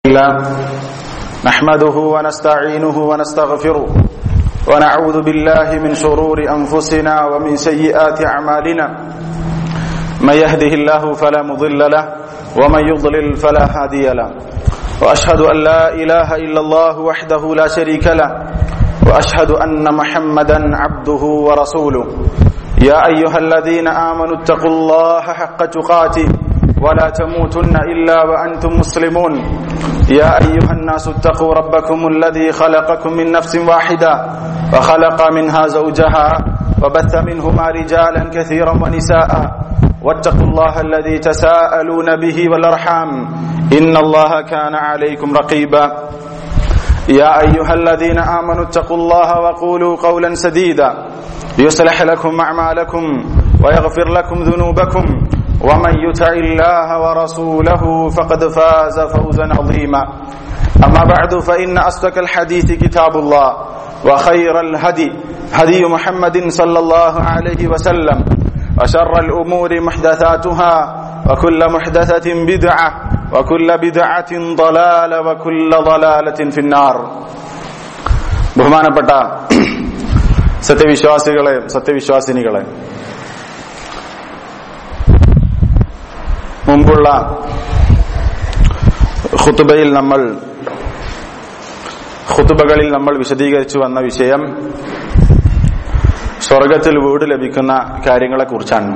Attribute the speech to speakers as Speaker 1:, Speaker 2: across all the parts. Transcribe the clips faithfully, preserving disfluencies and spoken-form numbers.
Speaker 1: نحمده ونستعينه ونستغفره ونعوذ بالله من شرور أنفسنا ومن سيئات أعمالنا من يهده الله فلا مضل له ومن يضلل فلا هادي له وأشهد أن لا إله إلا الله وحده لا شريك له وأشهد أن محمدا عبده ورسوله يا أيها الذين آمنوا اتقوا الله حق تقاته ولا تموتن إلا وأنتم مسلمون يا أيها الناس اتقوا ربكم الذي خلقكم من نفس واحدة وخلق منها زوجها وبث منهما رجالا كثيرا ونساء واتقوا الله الذي تساءلون به والأرحام إن الله كان عليكم رقيبا يا أيها الذين آمنوا اتقوا الله وقولوا قولا سديدا يصلح لكم أعمالكم ويغفر لكم ذنوبكم ومن يطع الله ورسوله فقد فاز فوزا عظيما أما بعد فإن أصدق الحديث كتاب الله وخير الهدي هدي محمد صلى الله عليه وسلم وشر الأمور محدثاتها وكل محدثة بدعة وكل بدعة ضلالة وكل ضلالة في النار. ബഹുമാനപ്പെട്ട സത്യവിശ്വാസികളെ സത്യവിശ്വാസിനികളെ, മുമ്പുള്ള ഖുതുബയിൽ നമ്മൾ ഖുതുബകളിൽ നമ്മൾ വിശദീകരിച്ചു വന്ന വിഷയം സ്വർഗത്തിൽ വീട് ലഭിക്കുന്ന കാര്യങ്ങളെ കുറിച്ചാണ്.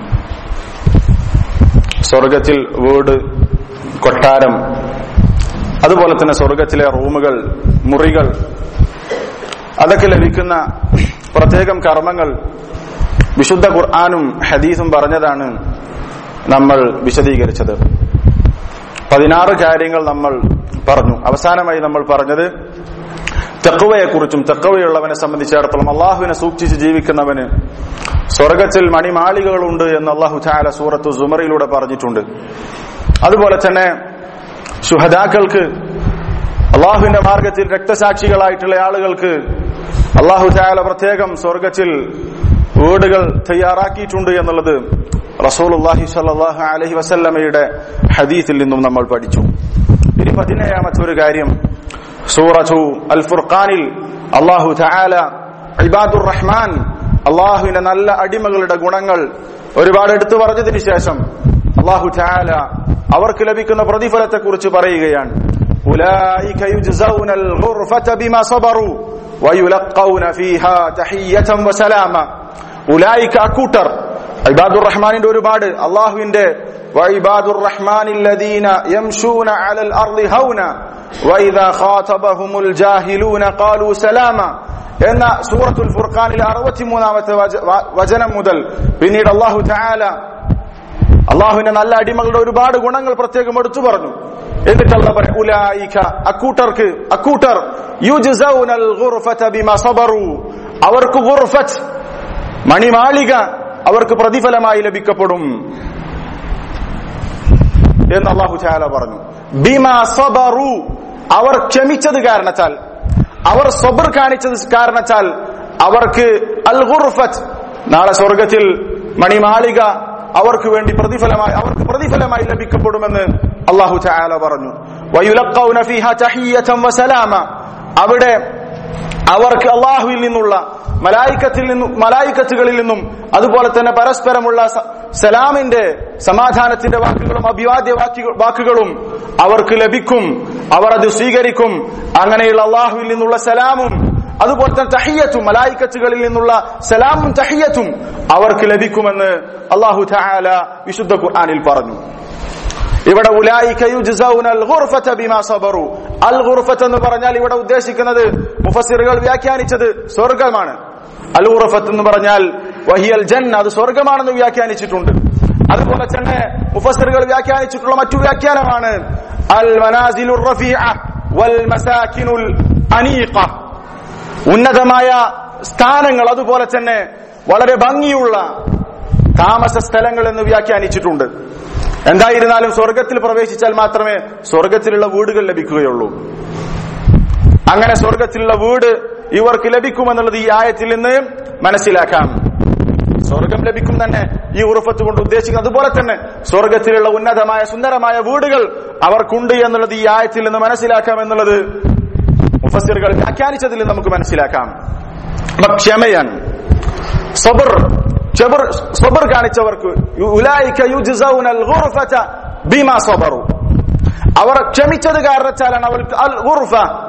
Speaker 1: സ്വർഗത്തിൽ വീട്, കൊട്ടാരം, അതുപോലെ തന്നെ സ്വർഗത്തിലെ റൂമുകൾ, മുറികൾ, അതൊക്കെ ലഭിക്കുന്ന പ്രത്യേകം കർമ്മങ്ങൾ വിശുദ്ധ ഖുർആനും ഹദീസും പറഞ്ഞതാണ് നമ്മൾ വിശദീകരിച്ചത്. പതിനാറ് കാര്യങ്ങൾ നമ്മൾ പറഞ്ഞു. അവസാനമായി നമ്മൾ പറഞ്ഞത് തഖ്വയെക്കുറിച്ചും, തഖ്വയുള്ളവനെ സംബന്ധിച്ചിടത്തോളം അള്ളാഹുവിനെ സൂക്ഷിച്ച് ജീവിക്കുന്നവന് സ്വർഗത്തിൽ മണിമാളികകളുണ്ട് എന്ന് അള്ളാഹു തആല സൂറത്തു സുമറിലൂടെ പറഞ്ഞിട്ടുണ്ട്. അതുപോലെ തന്നെ ശുഹദാക്കൾക്ക്, അള്ളാഹുവിന്റെ മാർഗത്തിൽ രക്തസാക്ഷികളായിട്ടുള്ള ആളുകൾക്ക് അള്ളാഹു തആല പ്രത്യേകം സ്വർഗത്തിൽ വീടുകൾ തയ്യാറാക്കിയിട്ടുണ്ട് എന്നുള്ളത് റസൂലുള്ളാഹി സ്വല്ലല്ലാഹു അലൈഹി വസല്ലമയുടെ ഹദീസിൽ നിന്നും നമ്മൾ പഠിച്ചു. ഇനി പതിനേഴാമത്തെ ഒരു കാര്യം, സൂറത്തു അൽ ഫുർഖാനിൽ അള്ളാഹു തആല ഇബാദുർ റഹ്മാൻ, അള്ളാഹുവിന്റെ നല്ല അടിമകളുടെ ഗുണങ്ങൾ ഒരുപാട് എടുത്തു പറഞ്ഞതിന് ശേഷം അള്ളാഹു തആല അവർക്ക് ലഭിക്കുന്ന പ്രതിഫലത്തെ കുറിച്ച് പറയുകയാണ്. ഉലൈക യുജ്സൗനൽ ഗുർഫത ബിമാ സബറു വയുലഖൗന ഫീഹാ തഹിയ്യതൻ വസലാമ. ഉലൈക അക്കൂട്ടർ, ഇബാദുർ റഹ്മാനിന്റെ ഒരുപാട്, അള്ളാഹുവിന്റെ വഇബാദുർ റഹ്മാനില്ലദീന യംശൂന അലൽ അർളി ഹൗന വഇദാ ഖാതബഹുമുൽ ജാഹിലൂന ഖാലൂ സലാമ എന്ന സൂറത്തുൽ ഫുർഖാനിലെ അറുപത്തിമൂന്നാമത്തെ വചനം മുതൽ പിന്നീട് അള്ളാഹു തആല അള്ളാഹുവിന്റെ നല്ല അടിമകളുടെ ഒരുപാട് ഗുണങ്ങൾ പ്രത്യേകം എടുത്തു പറഞ്ഞു. എന്നിട്ട് അല്ലാഹു പറഞ്ഞു, ഉലൈക അക്കൂട്ടർക്ക്, അക്കൂട്ടർ യുജ്സൗനൽ ഗുർഫത ബിമാ സബറു, അവർക്ക് ഗുർഫത്ത്, മണിമാളിക, അവർക്ക് പ്രതിഫലമായി ലഭിക്കപ്പെടും എന്ന് അല്ലാഹു തആല പറഞ്ഞു. ബിമാ സബറു, അവർ ക്ഷമിച്ചത് കാരണത്താൽ, അവർ സബർ കാണിച്ചത് കാരണത്താൽ അവർക്ക് അൽ ഗുർഫത്ത്, നാളെ സ്വർഗത്തിൽ മണിമാളിക അവർക്ക് വേണ്ടി പ്രതിഫലമായി അവർക്ക് പ്രതിഫലമായി ലഭിക്കപ്പെടുമെന്ന് അല്ലാഹു തആല പറഞ്ഞു. വയുലഖൗന ഫീഹാ തഹിയ്യതൻ വസലാമ, അവിടെ അവർക്ക് അള്ളാഹുവിൽ നിന്നുള്ള, മലായികത്തിൽ നിന്നും മലായികത്തുകളിൽ നിന്നും അതുപോലെ തന്നെ പരസ്പരമുള്ള സലാമിന്റെ, സമാധാനത്തിന്റെ വാക്കുകളും അഭിവാദ്യ വാക്കുകളും അവർക്ക് ലഭിക്കും. അവർ അത് സ്വീകരിക്കും. അങ്ങനെയുള്ള അള്ളാഹുവിൽ നിന്നുള്ള സലാമും അതുപോലെ തന്നെ തഹിയ്യത്തും, മലായികത്തുകളിൽ നിന്നുള്ള സലാമും തഹിയ്യത്തും അവർക്ക് ലഭിക്കുമെന്ന് അല്ലാഹു തആല വിശുദ്ധ ഖുർആനിൽ പറഞ്ഞു. ഇവിടെ ഉലൈക യുജ്സൗനൽ ഗുർഫത ബിമാ സബറു, അൽ ഗുർഫത്ത് എന്ന് പറഞ്ഞാൽ ഇവിടെ ഉദ്ദേശിക്കുന്നത് മുഫസ്സിറുകൾ വ്യാഖ്യാനിച്ചത് സ്വർഗമാണ്. അൽ ഗുർഫത്ത് എന്ന് പറഞ്ഞാൽ വഹിയൽ ജന്ന, അത് സ്വർഗമാണെന്ന് വ്യാഖ്യാനിച്ചിട്ടുണ്ട്. അതുപോലെ തന്നെ മുഫസ്സിറുകൾ വ്യാഖ്യാനിച്ചിട്ടുള്ള മറ്റു വ്യാഖ്യാനമാണ് അൽ മനാസിലുർ റഫീഅ വൽ മസാകിനുൽ അനീഖ, ഉന്നതമായ സ്ഥാനങ്ങൾ, അതുപോലെ തന്നെ വളരെ ഭംഗിയുള്ള താമസ സ്ഥലങ്ങൾ എന്ന് വ്യാഖ്യാനിച്ചിട്ടുണ്ട്. എന്തായിരുന്നാലും സ്വർഗത്തിൽ പ്രവേശിച്ചാൽ മാത്രമേ സ്വർഗത്തിലുള്ള വീടുകൾ ലഭിക്കുകയുള്ളൂ. അങ്ങനെ സ്വർഗത്തിലുള്ള വീട് ഇവർക്ക് ലഭിക്കുമെന്നുള്ളത് ഈ ആയത്തിൽ നിന്ന് മനസ്സിലാക്കാം. സ്വർഗം ലഭിക്കും തന്നെ ഈ ഉറഫത്ത് കൊണ്ട് ഉദ്ദേശിക്കുന്നത്. അതുപോലെ തന്നെ സ്വർഗത്തിലുള്ള ഉന്നതമായ സുന്ദരമായ വീടുകൾ അവർക്കുണ്ട് എന്നുള്ളത് ഈ ആയത്തിൽ നിന്ന് മനസ്സിലാക്കാം എന്നുള്ളത് മുഫസ്സിറുകൾ വ്യാഖ്യാനിച്ചതിൽ നമുക്ക് മനസ്സിലാക്കാം. ക്ഷമയാണ് സബർ. സബർ കാണിച്ചവർക്ക് ഉലൈക യുജ്സൗനൽ ഗുർഫത ബിമാ സബറു, അവർ ക്ഷമിച്ചത് കാരണത്താലാണ് അവർക്ക് അൽ ഗുർഫ,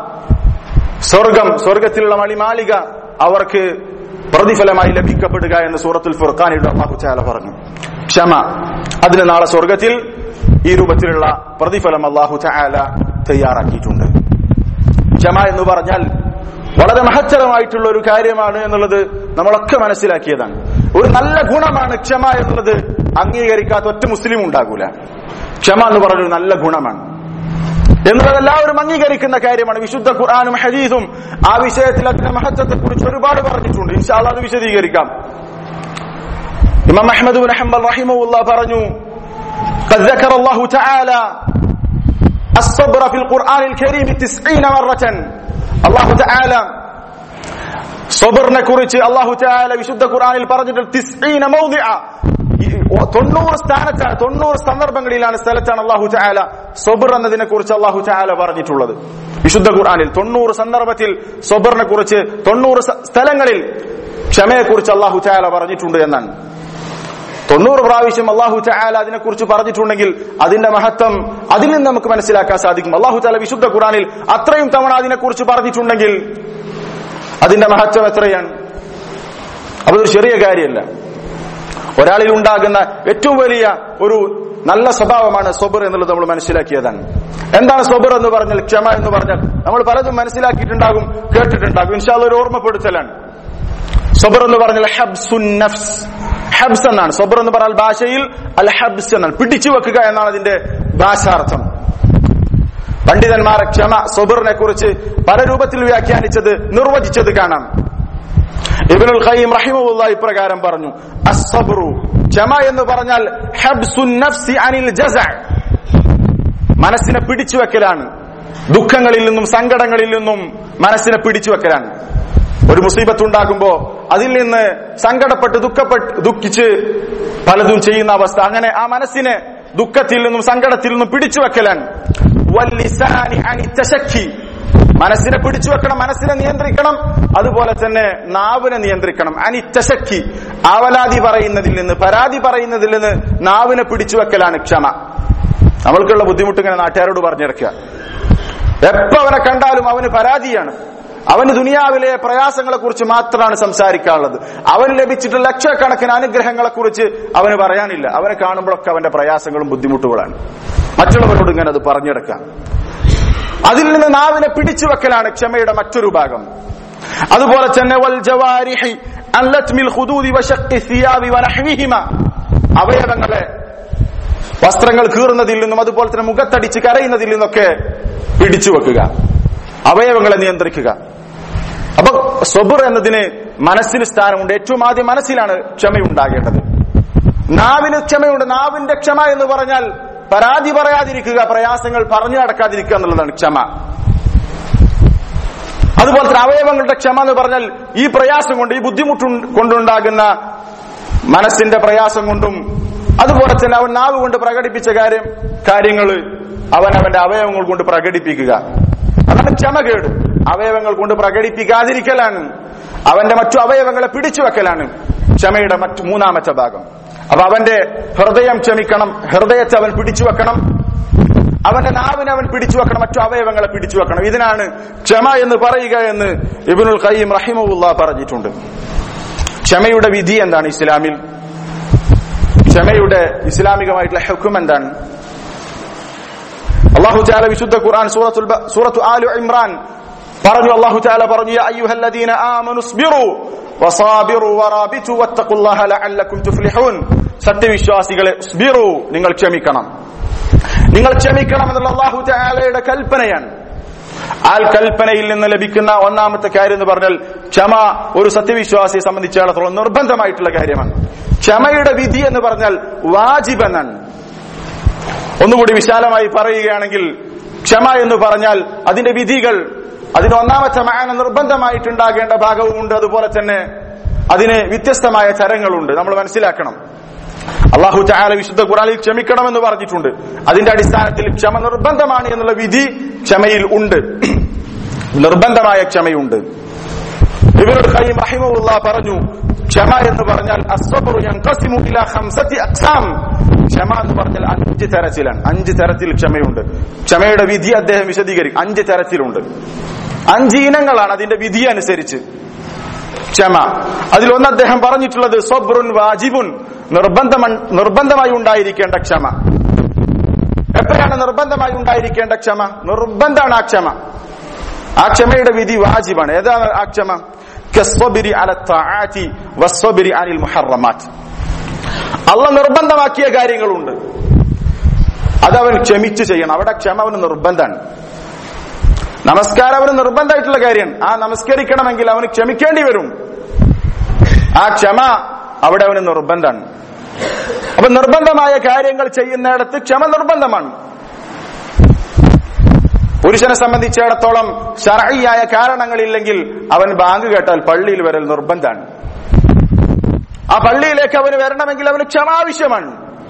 Speaker 1: സ്വർഗം, സ്വർഗത്തിലുള്ള മണിമാളിക അവർക്ക് പ്രതിഫലമായി ലഭിക്കപ്പെടുക എന്ന് സൂറത്തുൽ ഫുർഖാനിൽ അല്ലാഹു തആല പറഞ്ഞു. ക്ഷമ, അതിന് നാളെ സ്വർഗത്തിൽ ഈ രൂപത്തിലുള്ള പ്രതിഫലം അല്ലാഹു തആല തയ്യാറാക്കിയിട്ടുണ്ട്. ക്ഷമ എന്ന് പറഞ്ഞാൽ വളരെ മഹത്തരമായിട്ടുള്ള ഒരു കാര്യമാണ് എന്നുള്ളത് നമ്മളൊക്കെ മനസ്സിലാക്കിയതാണ്. ഒരു നല്ല ഗുണമാണ് ക്ഷമ എന്നുള്ളത്. അംഗീകരിക്കാത്ത ഒറ്റ മുസ്ലിം ഉണ്ടാകൂല. ക്ഷമ എന്ന് പറഞ്ഞൊരു നല്ല ഗുണമാണ് എന്നുള്ളത് എല്ലാവരും അംഗീകരിക്കുന്ന കാര്യമാണ്. വിശുദ്ധ ഖുർആനും ഹദീസും ആ വിഷയത്തിൽ അതിന്റെ മഹത്വത്തെ കുറിച്ച് ഒരുപാട് പറഞ്ഞിട്ടുണ്ട്. ഇൻഷാ അല്ലാഹ് അത് വിശദീകരിക്കാം. ഇമാം അഹ്മദ് ഇബ്നു ഹംബൽ റഹിമഹുല്ലാഹ് പറഞ്ഞു, ഖദ് ദക്കറ അല്ലാഹു തആല الصبر في القرآن الكريم تسعين مرة. അല്ലാഹു തആല സബറിനെ കുറിച്ച് അല്ലാഹു തആല വിശുദ്ധ ഖുർആനിൽ പറഞ്ഞിട്ടുണ്ട് തിസ്ഈന മൗദിഅ, തൊണ്ണൂറ് സ്ഥാനത്താണ്, തൊണ്ണൂറ് സന്ദർഭങ്ങളിലാണ് സ്ഥലത്താണ് അല്ലാഹു തആല സബർ എന്നതിനെ കുറിച്ച് അല്ലാഹു തആല പറഞ്ഞിട്ടുള്ളത്. വിശുദ്ധ ഖുർആനിൽ തൊണ്ണൂറ് സന്ദർഭത്തിൽ സബറിനെ കുറിച്ച്, തൊണ്ണൂറ് സ്ഥലങ്ങളിൽ ക്ഷമയെ കുറിച്ച് അല്ലാഹു തആല പറഞ്ഞിട്ടുണ്ട് എന്നാണ്. തൊണ്ണൂറ് പ്രാവശ്യം അല്ലാഹു തആല അതിനെ കുറിച്ച് പറഞ്ഞിട്ടുണ്ടെങ്കിൽ അതിന്റെ മഹത്വം അതിൽ നിന്ന് നമുക്ക് മനസ്സിലാക്കാൻ സാധിക്കും. അല്ലാഹു തആല വിശുദ്ധ ഖുർആനിൽ അത്രയും തവണ അതിനെ കുറിച്ച് പറഞ്ഞിട്ടുണ്ടെങ്കിൽ അതിന്റെ മഹത്വം എത്രയാണ്? അതൊരു ചെറിയ കാര്യമല്ല. ഒരാളിൽ ഉണ്ടാകുന്ന ഏറ്റവും വലിയ ഒരു നല്ല സ്വഭാവമാണ് സബർ എന്നുള്ളത് നമ്മൾ മനസ്സിലാക്കിയതാണ്. എന്താണ് സബർ എന്ന് പറഞ്ഞാൽ, ക്ഷമ എന്ന് പറഞ്ഞാൽ നമ്മൾ പലതും മനസ്സിലാക്കിയിട്ടുണ്ടാകും, കേട്ടിട്ടുണ്ടാകും. ഇൻഷാ അല്ലാഹ് ഒരു ഓർമ്മപ്പെടുത്തലാണ്. സബർ എന്ന് പറഞ്ഞാൽ ഹബ്സുൻ നഫ്സ്, ഹബ്സ് എന്നാണ് സബർ എന്ന് പറഞ്ഞാൽ ഭാഷയിൽ. അൽ ഹബ്സ് എന്നാണ് പിടിച്ചു വെക്കുക എന്നാണ് അതിന്റെ ഭാഷാർത്ഥം. പണ്ഡിതന്മാരെ ക്ഷമ സബറിനെ കുറിച്ച് പല രൂപത്തിൽ വ്യാഖ്യാനിച്ചത്, നിർവചിച്ചത് കാണാം. ഇബ്നുൽ ഖയ്യിം റഹിമഹുല്ലാഹ് ഇപ്രകാരം പറഞ്ഞു, അസ്സബ്റു, ക്ഷമ എന്ന് പറഞ്ഞാൽ ഹബ്സുൻ നഫ്സി അനിൽ ജസഅ, മനസ്സിനെ പിടിച്ചു വെക്കലാണ്. ദുഃഖങ്ങളിൽ നിന്നും സങ്കടങ്ങളിൽ നിന്നും മനസ്സിനെ പിടിച്ചു വെക്കലാണ്. ഒരു മുസീബത്ത് ഉണ്ടാകുമ്പോ അതിൽ നിന്ന് സങ്കടപ്പെട്ട് ദുഃഖപ്പെട്ട് ദുഃഖിച്ച് പലതും ചെയ്യുന്ന അവസ്ഥ, അങ്ങനെ ആ മനസ്സിനെ ദുഃഖത്തിൽ നിന്നും സങ്കടത്തിൽ നിന്നും പിടിച്ചു വെക്കലാണ്. വല്ലിസാനി അനി തശക്കി, മനസ്സിനെ പിടിച്ചു വെക്കണം, മനസ്സിനെ നിയന്ത്രിക്കണം. അതുപോലെ തന്നെ നാവിനെ നിയന്ത്രിക്കണം. അനി തശക്കി, ആവലാതി പറയുന്നതിൽ നിന്ന്, പരാതി പറയുന്നതിൽ നിന്ന് നാവിനെ പിടിച്ചു വെക്കലാണ് ക്ഷമ. നമ്മൾക്കുള്ള ബുദ്ധിമുട്ട് ഇങ്ങനെ നാട്ടുകാരോട് പറഞ്ഞിടക്കുക. എപ്പോ അവനെ കണ്ടാലും അവന് പരാതിയാണ്. അവന് ദുനിയാവിലെ പ്രയാസങ്ങളെ കുറിച്ച് മാത്രമാണ് സംസാരിക്കാനുള്ളത്. അവന് ലഭിച്ചിട്ടുള്ള ലക്ഷക്കണക്കിന് അനുഗ്രഹങ്ങളെ കുറിച്ച് അവന് പറയാനില്ല. അവനെ കാണുമ്പോഴൊക്കെ അവന്റെ പ്രയാസങ്ങളും ബുദ്ധിമുട്ടുകളാണ്. മറ്റുള്ളവരോട് ഇങ്ങനെ അത് പറഞ്ഞെടുക്കാം. അതിൽ നിന്ന് നാവിനെ പിടിച്ചു വെക്കലാണ് ക്ഷമയുടെ മറ്റൊരു ഭാഗം. അതുപോലെ തന്നെ വൽ ജവാരിഹി അൻ ലത്മിൽ ഖുദൂദി വശഖി സിയാബി വനഹ്വിഹിമ, അവയവങ്ങളെ വസ്ത്രങ്ങൾ കീറുന്നതിൽ നിന്നും അതുപോലെ തന്നെ മുഖത്തടിച്ച് കരയുന്നതിൽ നിന്നൊക്കെ പിടിച്ചു വെക്കുക, അവയവങ്ങളെ നിയന്ത്രിക്കുക. അപ്പൊ സബർ എന്നതിന് മനസ്സിന് സ്ഥാനമുണ്ട്. ഏറ്റവും ആദ്യം മനസ്സിലാണ് ക്ഷമയുണ്ടാകേണ്ടത്. നാവിന് ക്ഷമയുണ്ട്. നാവിന്റെ ക്ഷമ എന്ന് പറഞ്ഞാൽ പരാതി പറയാതിരിക്കുക, പ്രയാസങ്ങൾ പറഞ്ഞു നടക്കാതിരിക്കുക എന്നുള്ളതാണ് ക്ഷമ. അതുപോലെ തന്നെ അവയവങ്ങളുടെ ക്ഷമ എന്ന് പറഞ്ഞാൽ ഈ പ്രയാസം കൊണ്ട്, ഈ ബുദ്ധിമുട്ട് കൊണ്ടുണ്ടാകുന്ന മനസ്സിന്റെ പ്രയാസം കൊണ്ടും അതുപോലെ തന്നെ അവൻ നാവ് കൊണ്ട് പ്രകടിപ്പിച്ച കാര്യം കാര്യങ്ങൾ അവൻ അവന്റെ അവയവങ്ങൾ കൊണ്ട് പ്രകടിപ്പിക്കുക. അതാണ് ക്ഷമകേട്. അവയവങ്ങൾ കൊണ്ട് പ്രകടിപ്പിക്കാതിരിക്കലാണ്, അവന്റെ മറ്റു അവയവങ്ങളെ പിടിച്ചു വെക്കലാണ് ക്ഷമയുടെ മറ്റു മൂന്നാമത്തെ ഭാഗം. അപ്പൊ അവന്റെ ഹൃദയം ക്ഷമിക്കണം, ഹൃദയത്തെ അവൻ പിടിച്ചു വെക്കണം, അവന്റെ നാവിനെ അവൻ പിടിച്ചു വെക്കണം, മറ്റു അവയവങ്ങളെ പിടിച്ചു വെക്കണം. ഇതിനാണ് ക്ഷമ എന്ന് പറയുക എന്ന് ഇബ്നുൽ ഖയ്യിം റഹിമഹുല്ലാഹ് പറഞ്ഞിട്ടുണ്ട്. ക്ഷമയുടെ വിധി എന്താണ് ഇസ്ലാമിൽ? ക്ഷമയുടെ ഇസ്ലാമികമായിട്ടുള്ള ഹുക്ം എന്താണ്? അല്ലാഹു തആല വിശുദ്ധ ഖുർആൻ സൂറത്തുൽ സൂറത്തു ആലു ഇംറാൻ പറഞ്ഞു. അല്ലാഹു തആല പറഞ്ഞു, യാ അയ്യുഹല്ലദീന ആമനു സ്ബിറു വസാബിറു വറാബിതു വത്തഖുല്ലാഹ ലഅല്ലകും തുഫ്ലിഹൂൻ. സത്യവിശ്വാസികളെ, സ്ബിറു, നിങ്ങൾ ക്ഷമിക്കണം, നിങ്ങൾ ക്ഷമിക്കണം എന്നുള്ള അല്ലാഹു തആലയുടെ കൽപ്പനയാണ്. ആ കൽപ്പനയിൽ നിന്ന് ലഭിക്കുന്ന ഒന്നാമത്തെ കാര്യം എന്ന് പറഞ്ഞാൽ ക്ഷമ ഒരു സത്യവിശ്വാസിയെ സംബന്ധിച്ചിടത്തോളം നിർബന്ധമായിട്ടുള്ള കാര്യമാണ്. ക്ഷമയുടെ വിധി എന്ന് പറഞ്ഞാൽ വാജിബ് എന്നാണ്. ഒന്നുകൂടി വിശാലമായി പറയുകയാണെങ്കിൽ ക്ഷമ എന്ന് പറഞ്ഞാൽ അതിന്റെ വിധികൾ, അതിന് ഒന്നാമത്തെ മാന നിർബന്ധമായിട്ടുണ്ടാകേണ്ട ഭാഗവുമുണ്ട്, അതുപോലെ തന്നെ അതിന് വ്യത്യസ്തമായ തരങ്ങളുണ്ട്. നമ്മൾ മനസ്സിലാക്കണം. അല്ലാഹു തആല വിശുദ്ധ ഖുർആനിൽ ക്ഷമിക്കണമെന്ന് പറഞ്ഞിട്ടുണ്ട്. അതിന്റെ അടിസ്ഥാനത്തിൽ ക്ഷമ നിർബന്ധമാണ് എന്നുള്ള വിധി ക്ഷമയിൽ ഉണ്ട്, നിർബന്ധമായ ക്ഷമയുണ്ട്. ഇബ്നുൽ ഖയ്യിം റഹിമഹുല്ലാഹ് പറഞ്ഞു, ക്ഷമ എന്ന് പറഞ്ഞാൽ അസ്സബ്റു യൻഖസിമു ഇലാ ഖംസതി അഖ്സാം. ക്ഷമ എന്ന് പറഞ്ഞാൽ അഞ്ച് തരത്തിലാണ്, അഞ്ച് തരത്തിൽ ക്ഷമയുണ്ട്. ക്ഷമയുടെ വിധി അദ്ദേഹം വിശദീകരിക്കും. അഞ്ച് തരത്തിലുണ്ട്, അഞ്ച് ഇനങ്ങളാണ് അതിന്റെ വിധി അനുസരിച്ച് ക്ഷമ. അതിലൊന്ന് അദ്ദേഹം പറഞ്ഞിട്ടുള്ളത് സബ്റുൻ വാജിബുൻ, നിർബന്ധം നിർബന്ധമായി ഉണ്ടായിരിക്കേണ്ട ക്ഷമ. എപ്പോഴാണ് നിർബന്ധമായി ഉണ്ടായിരിക്കേണ്ട ക്ഷമ? നിർബന്ധമാണ് ആ ക്ഷമ. ആ ക്ഷമയുടെ വിധി വാജിബാണ്. ഏതാണ് ആ ക്ഷമ? കസ്സബ്രി അല തആതി വസ്സബ്രി അനിൽ മുഹറമാത്ത്. അല്ലാഹ് നിർബന്ധമാക്കിയ കാര്യങ്ങളുണ്ട്, അതവൻ ക്ഷമിച്ച് ചെയ്യണം. അവിടെ ക്ഷമ അവന് നിർബന്ധമാണ്. നമസ്കാരം അവന് നിർബന്ധമായിട്ടുള്ള കാര്യമാണ്. ആ നമസ്കരിക്കണമെങ്കിൽ അവന് ക്ഷമിക്കേണ്ടി വരും. ആ ക്ഷമ അവിടെ അവന് നിർബന്ധമാണ്. അപ്പൊ നിർബന്ധമായ കാര്യങ്ങൾ ചെയ്യുന്നിടത്ത് ക്ഷമ നിർബന്ധമാണ്. പുരുഷനെ സംബന്ധിച്ചിടത്തോളം ശർഈയായ കാരണങ്ങളില്ലെങ്കിൽ അവൻ ബാങ്ക് കേട്ടാൽ പള്ളിയിൽ വരൽ നിർബന്ധമാണ്. ആ പള്ളിയിലേക്ക് അവന് വരണമെങ്കിൽ അവന് ക്ഷമ ആവശ്യമാണ്.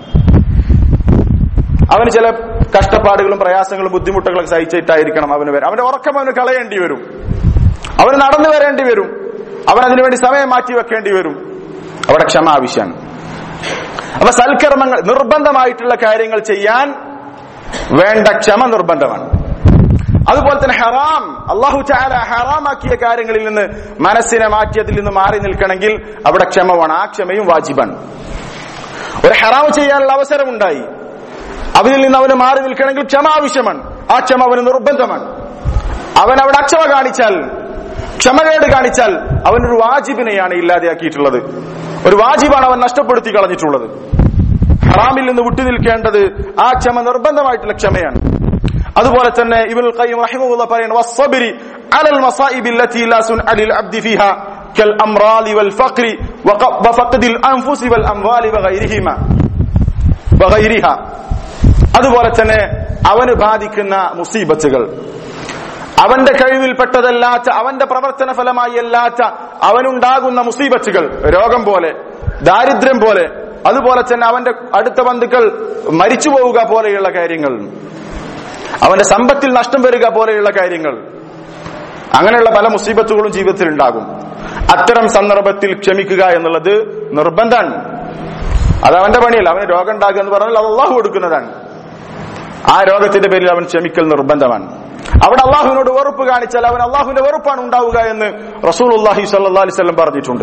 Speaker 1: അവന് ചില കഷ്ടപ്പാടുകളും പ്രയാസങ്ങളും ബുദ്ധിമുട്ടുകളും സഹിച്ചിട്ടായിരിക്കണം അവന് വരാം. അവന്റെ ഉറക്കം അവന് കളയേണ്ടി വരും, അവന് നടന്നു വരേണ്ടി വരും, അവൻ അതിനുവേണ്ടി സമയം മാറ്റി വെക്കേണ്ടി വരും. അവിടെ ക്ഷമ ആവശ്യമാണ്. അപ്പൊ സൽക്കർമ്മങ്ങൾ, നിർബന്ധമായിട്ടുള്ള കാര്യങ്ങൾ ചെയ്യാൻ വേണ്ട ക്ഷമ നിർബന്ധമാണ്. അതുപോലെ തന്നെ ഹറാം, അല്ലാഹു തആല ഹറാമാക്കിയ കാര്യങ്ങളിൽ നിന്ന് മനസ്സിനെ മാറ്റിയതിൽ നിന്ന് മാറി നിൽക്കണമെങ്കിൽ അവിടെ ക്ഷമ വേണം. ആ ക്ഷമയും വാജിബാണ്. ഒരു ഹറാം ചെയ്യാനുള്ള അവസരമുണ്ടായി, അവനിൽ നിന്ന് അവന് മാറി നിൽക്കണമെങ്കിൽ ക്ഷമ ആവശ്യമാണ്. ആ ക്ഷമ അവന് നിർബന്ധമാണ്. അവൻ അവിടെ അക്ഷമ കാണിച്ചാൽ, ക്ഷമകേട് കാണിച്ചാൽ അവനൊരു വാജിബിനെയാണ് ഇല്ലാതെയാക്കിയിട്ടുള്ളത്, ഒരു വാജിബാണ് അവൻ നഷ്ടപ്പെടുത്തി കളഞ്ഞിട്ടുള്ളത്. ഹറാമിൽ നിന്ന് വിട്ടുനിൽക്കേണ്ടത് ആ ക്ഷമ നിർബന്ധമായിട്ടുള്ള ക്ഷമയാണ്. അതുപോലെ തന്നെ ഇബ്നുൽ ഖയ്യിം റഹിമഹുല്ലാഹ് പറയുന്നു, വസ്സബ്രി അലൽ മസായിബി അല്ലതി ലാ സുൻഅ ലിൽ അബ്ദി ഫീഹാ കൽ അംറാലി വൽ ഫഖ്രി വഫഖദിൽ അൻഫുസി വൽ അംവാലി വഗൈരിഹിമാ വഗൈരിഹാ. അതുപോലെ തന്നെ അവന് ബാധിക്കുന്ന മുസീബത്തുകൾ, അവന്റെ കഴിവിൽപ്പെട്ടതല്ലാത്ത, അവന്റെ പ്രവർത്തന ഫലമായി അല്ലാത്ത അവനുണ്ടാകുന്ന മുസീബത്തുകൾ, രോഗം പോലെ, ദാരിദ്ര്യം പോലെ, അതുപോലെ തന്നെ അവന്റെ അടുത്ത ബന്ധുക്കൾ മരിച്ചു പോവുക പോലെയുള്ള കാര്യങ്ങൾ, അവന്റെ സമ്പത്തിൽ നഷ്ടം വരിക പോലെയുള്ള കാര്യങ്ങൾ, അങ്ങനെയുള്ള പല മുസീബത്തുകളും ജീവിതത്തിൽ ഉണ്ടാകും. അത്തരം സന്ദർഭത്തിൽ ക്ഷമിക്കുക എന്നുള്ളത് നിർബന്ധമാണ്. അത് അവന്റെ പണിയല്ല. അവന് രോഗം ഉണ്ടാകുക എന്ന് പറഞ്ഞാൽ അത് അള്ളാഹു കൊടുക്കുന്നതാണ്. ആ രോഗത്തിന്റെ പേരിൽ അവൻ ക്ഷമിക്കൽ നിർബന്ധമാണ്. അവിടെ അള്ളാഹുവിനോട് വെറുപ്പ് കാണിച്ചാൽ അവൻ അള്ളാഹുവിന്റെ വെറുപ്പാണ് ഉണ്ടാവുക എന്ന് റസൂലുള്ളാഹി സ്വല്ലല്ലാഹി അലൈഹി വസല്ലം പറഞ്ഞിട്ടുണ്ട്.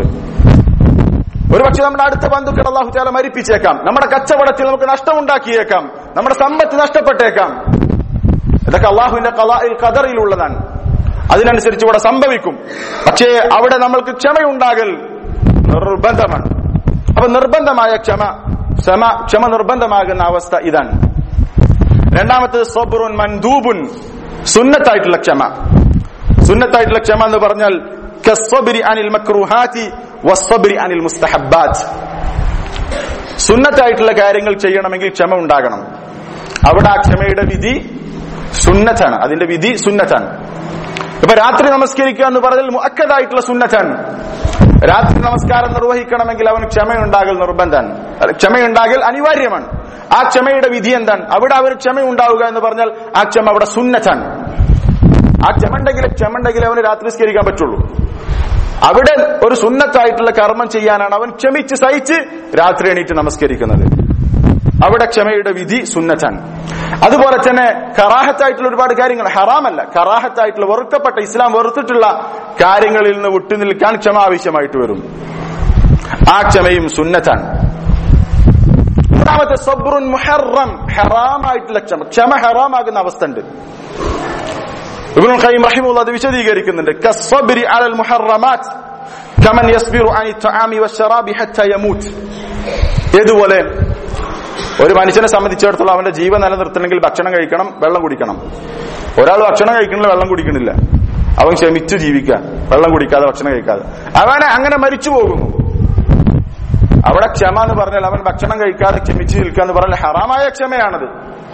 Speaker 1: ഒരുപക്ഷെ നമ്മുടെ അടുത്ത ബന്ധുക്കൾ അള്ളാഹു തആല മരിപ്പിച്ചേക്കാം, നമ്മുടെ കച്ചവടത്തിൽ നമുക്ക് നഷ്ടമുണ്ടാക്കിയേക്കാം, നമ്മുടെ സമ്പത്ത് നഷ്ടപ്പെട്ടേക്കാം. ഇതൊക്കെ അള്ളാഹുവിന്റെ ഖളാഇൽ ഖദറിലുള്ളതാണ്. അതിനനുസരിച്ച് ഇവിടെ സംഭവിക്കും. പക്ഷേ അവിടെ നമ്മൾക്ക് ക്ഷമയുണ്ടാകൽ നിർബന്ധമാണ്. അപ്പൊ നിർബന്ധമായ ക്ഷമ ക്ഷമ ക്ഷമ നിർബന്ധമാകുന്ന അവസ്ഥ ഇതാണ്. രണ്ടാമത്തേത് സബ്റുൻ മൻദൂബുൻ, സുന്നത്തായിട്ടുള്ള ക്ഷമ. സുന്നത്തായിട്ടുള്ള ക്ഷമ എന്ന് പറഞ്ഞാൽ കസ്സബ്രി അനിൽ മക്റൂഹാതി വസ്സബ്രി അനിൽ മുസ്തഹബ്ബാത്ത്. സുന്നത്തായിട്ടുള്ള കാര്യങ്ങൾ ചെയ്യണമെങ്കിൽ ക്ഷമ ഉണ്ടാകണം. അവിടെ ആ ക്ഷമയുടെ വിധി സുന്നത്താണ്, അതിന്റെ വിധി സുന്നത്താണ്. ഇപ്പൊ രാത്രി നമസ്കരിക്കുക എന്ന് പറഞ്ഞാൽ മുഅക്കദായിട്ടുള്ള സുന്നത്താണ്. രാത്രി നമസ്കാരം നിർവഹിക്കണമെങ്കിൽ അവന് ക്ഷമയുണ്ടാകൽ നിർബന്ധമാണ്, ക്ഷമയുണ്ടാകൽ അനിവാര്യമാണ്. ആ ക്ഷമയുടെ വിധി എന്താണ്? അവിടെ അവർ ക്ഷമയുണ്ടാവുക എന്ന് പറഞ്ഞാൽ ആ ക്ഷമ അവിടെ സുന്നത്താണ്. ആ ക്ഷമ ഉണ്ടെങ്കിൽ ക്ഷമ ഉണ്ടെങ്കിൽ അവന് രാത്രി നിസ്കരിക്കാൻ പറ്റുള്ളൂ. അവിടെ ഒരു സുന്നത്തായിട്ടുള്ള കർമ്മം ചെയ്യാനാണ് അവൻ ക്ഷമിച്ച് സഹിച്ച് രാത്രി എണീറ്റ് നമസ്കരിക്കുന്നത്. അവിടെ ക്ഷമയുടെ വിധി സുന്നത്താണ്. അതുപോലെ തന്നെ കറാഹത്തായിട്ടുള്ള ഒരുപാട് കാര്യങ്ങൾ, ഹറാമല്ല, കറാഹത്തായിട്ടുള്ള വെറുക്കപ്പെട്ട, ഇസ്ലാം വെറുത്തിട്ടുള്ള കാര്യങ്ങളിൽ നിന്ന് വിട്ടുനിൽക്കാൻ ക്ഷമ ആവശ്യമായിട്ട് വരും. ആ ക്ഷമയും സുന്നത്താണ്. മൂന്നാമത്തെ സബ്റുൻ മുഹറം, ഹറാമായിട്ടുള്ള ക്ഷമ. ക്ഷമ ഹറാമാകുന്ന അവസ്ഥ ഉണ്ട്. ഇബ്നുൽ ഖയ്യിം റഹിമഹുല്ലാഹ് അത് വിശദീകരിക്കുന്നുണ്ട്. കസ്സബ്രി അലൽ മുഹറമാത്ത് കമൻ യസ്ബിറു അനി തആമി വശറാബി ഹത്താ യമൂത്ത്. ഏതുപോലെ ഒരു മനുഷ്യനെ സംബന്ധിച്ചിടത്തോളം അവന്റെ ജീവൻ നിലനിർത്തണമെങ്കിൽ ഭക്ഷണം കഴിക്കണം, വെള്ളം കുടിക്കണം. ഒരാൾ ഭക്ഷണം കഴിക്കണില്ല, വെള്ളം കുടിക്കണില്ല, അവൻ ക്ഷമിച്ചു ജീവിക്കുക, വെള്ളം കുടിക്കാതെ ഭക്ഷണം കഴിക്കാതെ, അവനെ അങ്ങനെ മരിച്ചു പോകുന്നു. അവിടെ ക്ഷമ എന്ന് പറഞ്ഞാൽ അവൻ ഭക്ഷണം കഴിക്കാതെ ക്ഷമിച്ചു നിൽക്കുക എന്ന് പറഞ്ഞാൽ ഹറാമായ ക്ഷമയാണത്.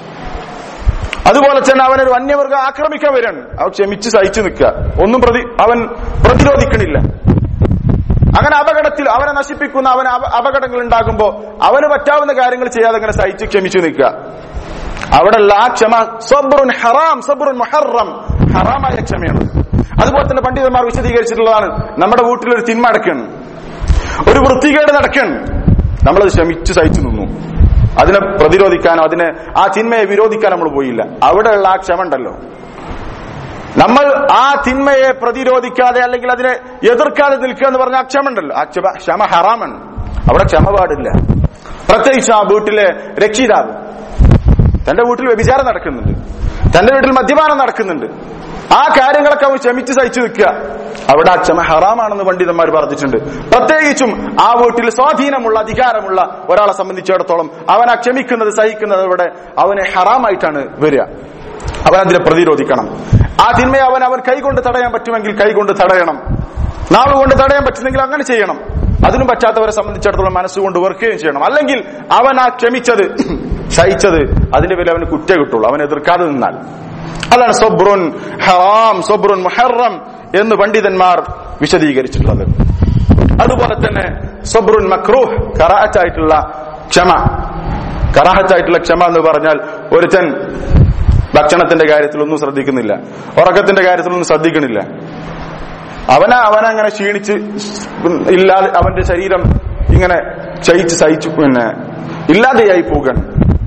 Speaker 1: അതുപോലെ തന്നെ അവനൊരു വന്യമൃഗം ആക്രമിക്കാൻ വരികയാണ്, അവൻ ക്ഷമിച്ച് സഹിച്ചു നിൽക്കുക, ഒന്നും പ്രതി അവൻ പ്രതിരോധിക്കണില്ല. അങ്ങനെ അപകടത്തിൽ അവനെ നശിപ്പിക്കുന്ന അവന് അപകടങ്ങൾ ഉണ്ടാകുമ്പോ അവന് പറ്റാവുന്ന കാര്യങ്ങൾ ചെയ്യാതെ അങ്ങനെ സഹിച്ച് ക്ഷമിച്ചു നിൽക്കുക. അവിടെയുള്ള ആ ക്ഷമ സബ്റുൻ ഹറാം, സബ്റുൻ മുഹറം, ഹറാമായ ക്ഷമയാണ്. അതുപോലെ തന്നെ പണ്ഡിതന്മാർ വിശദീകരിച്ചിട്ടുള്ളതാണ്, നമ്മുടെ വീട്ടിലൊരു തിന്മ നടക്കണം, ഒരു വൃത്തികേട് നടക്കണം, നമ്മളത് ക്ഷമിച്ചു സഹിച്ചു നിന്നു. അതിനെ പ്രതിരോധിക്കാനോ അതിനെ ആ തിന്മയെ വിരോധിക്കാനോ നമ്മൾ പോയില്ല. അവിടെയുള്ള ആ ക്ഷമ ഉണ്ടല്ലോ, നമ്മൾ ആ തിന്മയെ പ്രതിരോധിക്കാതെ അല്ലെങ്കിൽ അതിനെ എതിർക്കാതെ നിൽക്കുക എന്ന് പറഞ്ഞ ആ ക്ഷമ ഉണ്ടല്ലോ, ആ ക്ഷമ ക്ഷമ ഹറാമാണ്. അവിടെ ക്ഷമ പാടില്ല. പ്രത്യേകിച്ച് ആ വീട്ടിലെ രക്ഷിതാവ്, തന്റെ വീട്ടിൽ വ്യഭിചാരം നടക്കുന്നുണ്ട്, തന്റെ വീട്ടിൽ മദ്യപാനം നടക്കുന്നുണ്ട്, ആ കാര്യങ്ങളൊക്കെ അവൻ ക്ഷമിച്ച് സഹിച്ചു നിൽക്കുക, അവിടെ ആ ക്ഷമ ഹറാമാണെന്ന് പണ്ഡിതന്മാർ പറഞ്ഞിട്ടുണ്ട്. പ്രത്യേകിച്ചും ആ വീട്ടിൽ സ്വാധീനമുള്ള അധികാരമുള്ള ഒരാളെ സംബന്ധിച്ചിടത്തോളം അവൻ ആ ക്ഷമിക്കുന്നത് സഹിക്കുന്നത് അവിടെ അവനെ ഹറാമായിട്ടാണ് വരിക. അവൻ അതിനെ പ്രതിരോധിക്കണം. ആ തിന്മയെ അവൻ അവൻ കൈകൊണ്ട് തടയാൻ പറ്റുമെങ്കിൽ കൈകൊണ്ട് തടയണം, നാവ് കൊണ്ട് തടയാൻ പറ്റുന്നെങ്കിൽ അങ്ങനെ ചെയ്യണം. അതിനും പറ്റാത്തവരെ സംബന്ധിച്ചിടത്തോളം മനസ്സുകൊണ്ട് വെറുക്കുകയും ചെയ്യണം. അല്ലെങ്കിൽ അവൻ ആ ക്ഷമിച്ചത് സഹിച്ചത് അതിന്റെ പേരിൽ അവന് കുറ്റ കിട്ടുള്ളൂ, അവൻ എതിർക്കാതെ നിന്നാൽ. അതാണ് സബ്റുൻ ഹറാം, സബ്റുൻ മുഹറം എന്ന് പണ്ഡിതന്മാർ വിശദീകരിച്ചിട്ടുള്ളത്. അതുപോലെ തന്നെ സബ്റുൻ മക്രൂഹ്, കറാഹത്തായിട്ടുള്ള ക്ഷമ. കറാഹത്തായിട്ടുള്ള ക്ഷമ എന്ന് പറഞ്ഞാൽ ഒരുത്തൻ ഭക്ഷണത്തിന്റെ കാര്യത്തിലൊന്നും ശ്രദ്ധിക്കുന്നില്ല, ഉറക്കത്തിന്റെ കാര്യത്തിലൊന്നും ശ്രദ്ധിക്കണില്ല, അവന അവനങ്ങനെ ക്ഷീണിച്ച് ഇല്ലാതെ അവന്റെ ശരീരം ഇങ്ങനെ ക്ഷയിച്ച് സഹിച്ചു പിന്നെ ഇല്ലാതെയായി പോകാൻ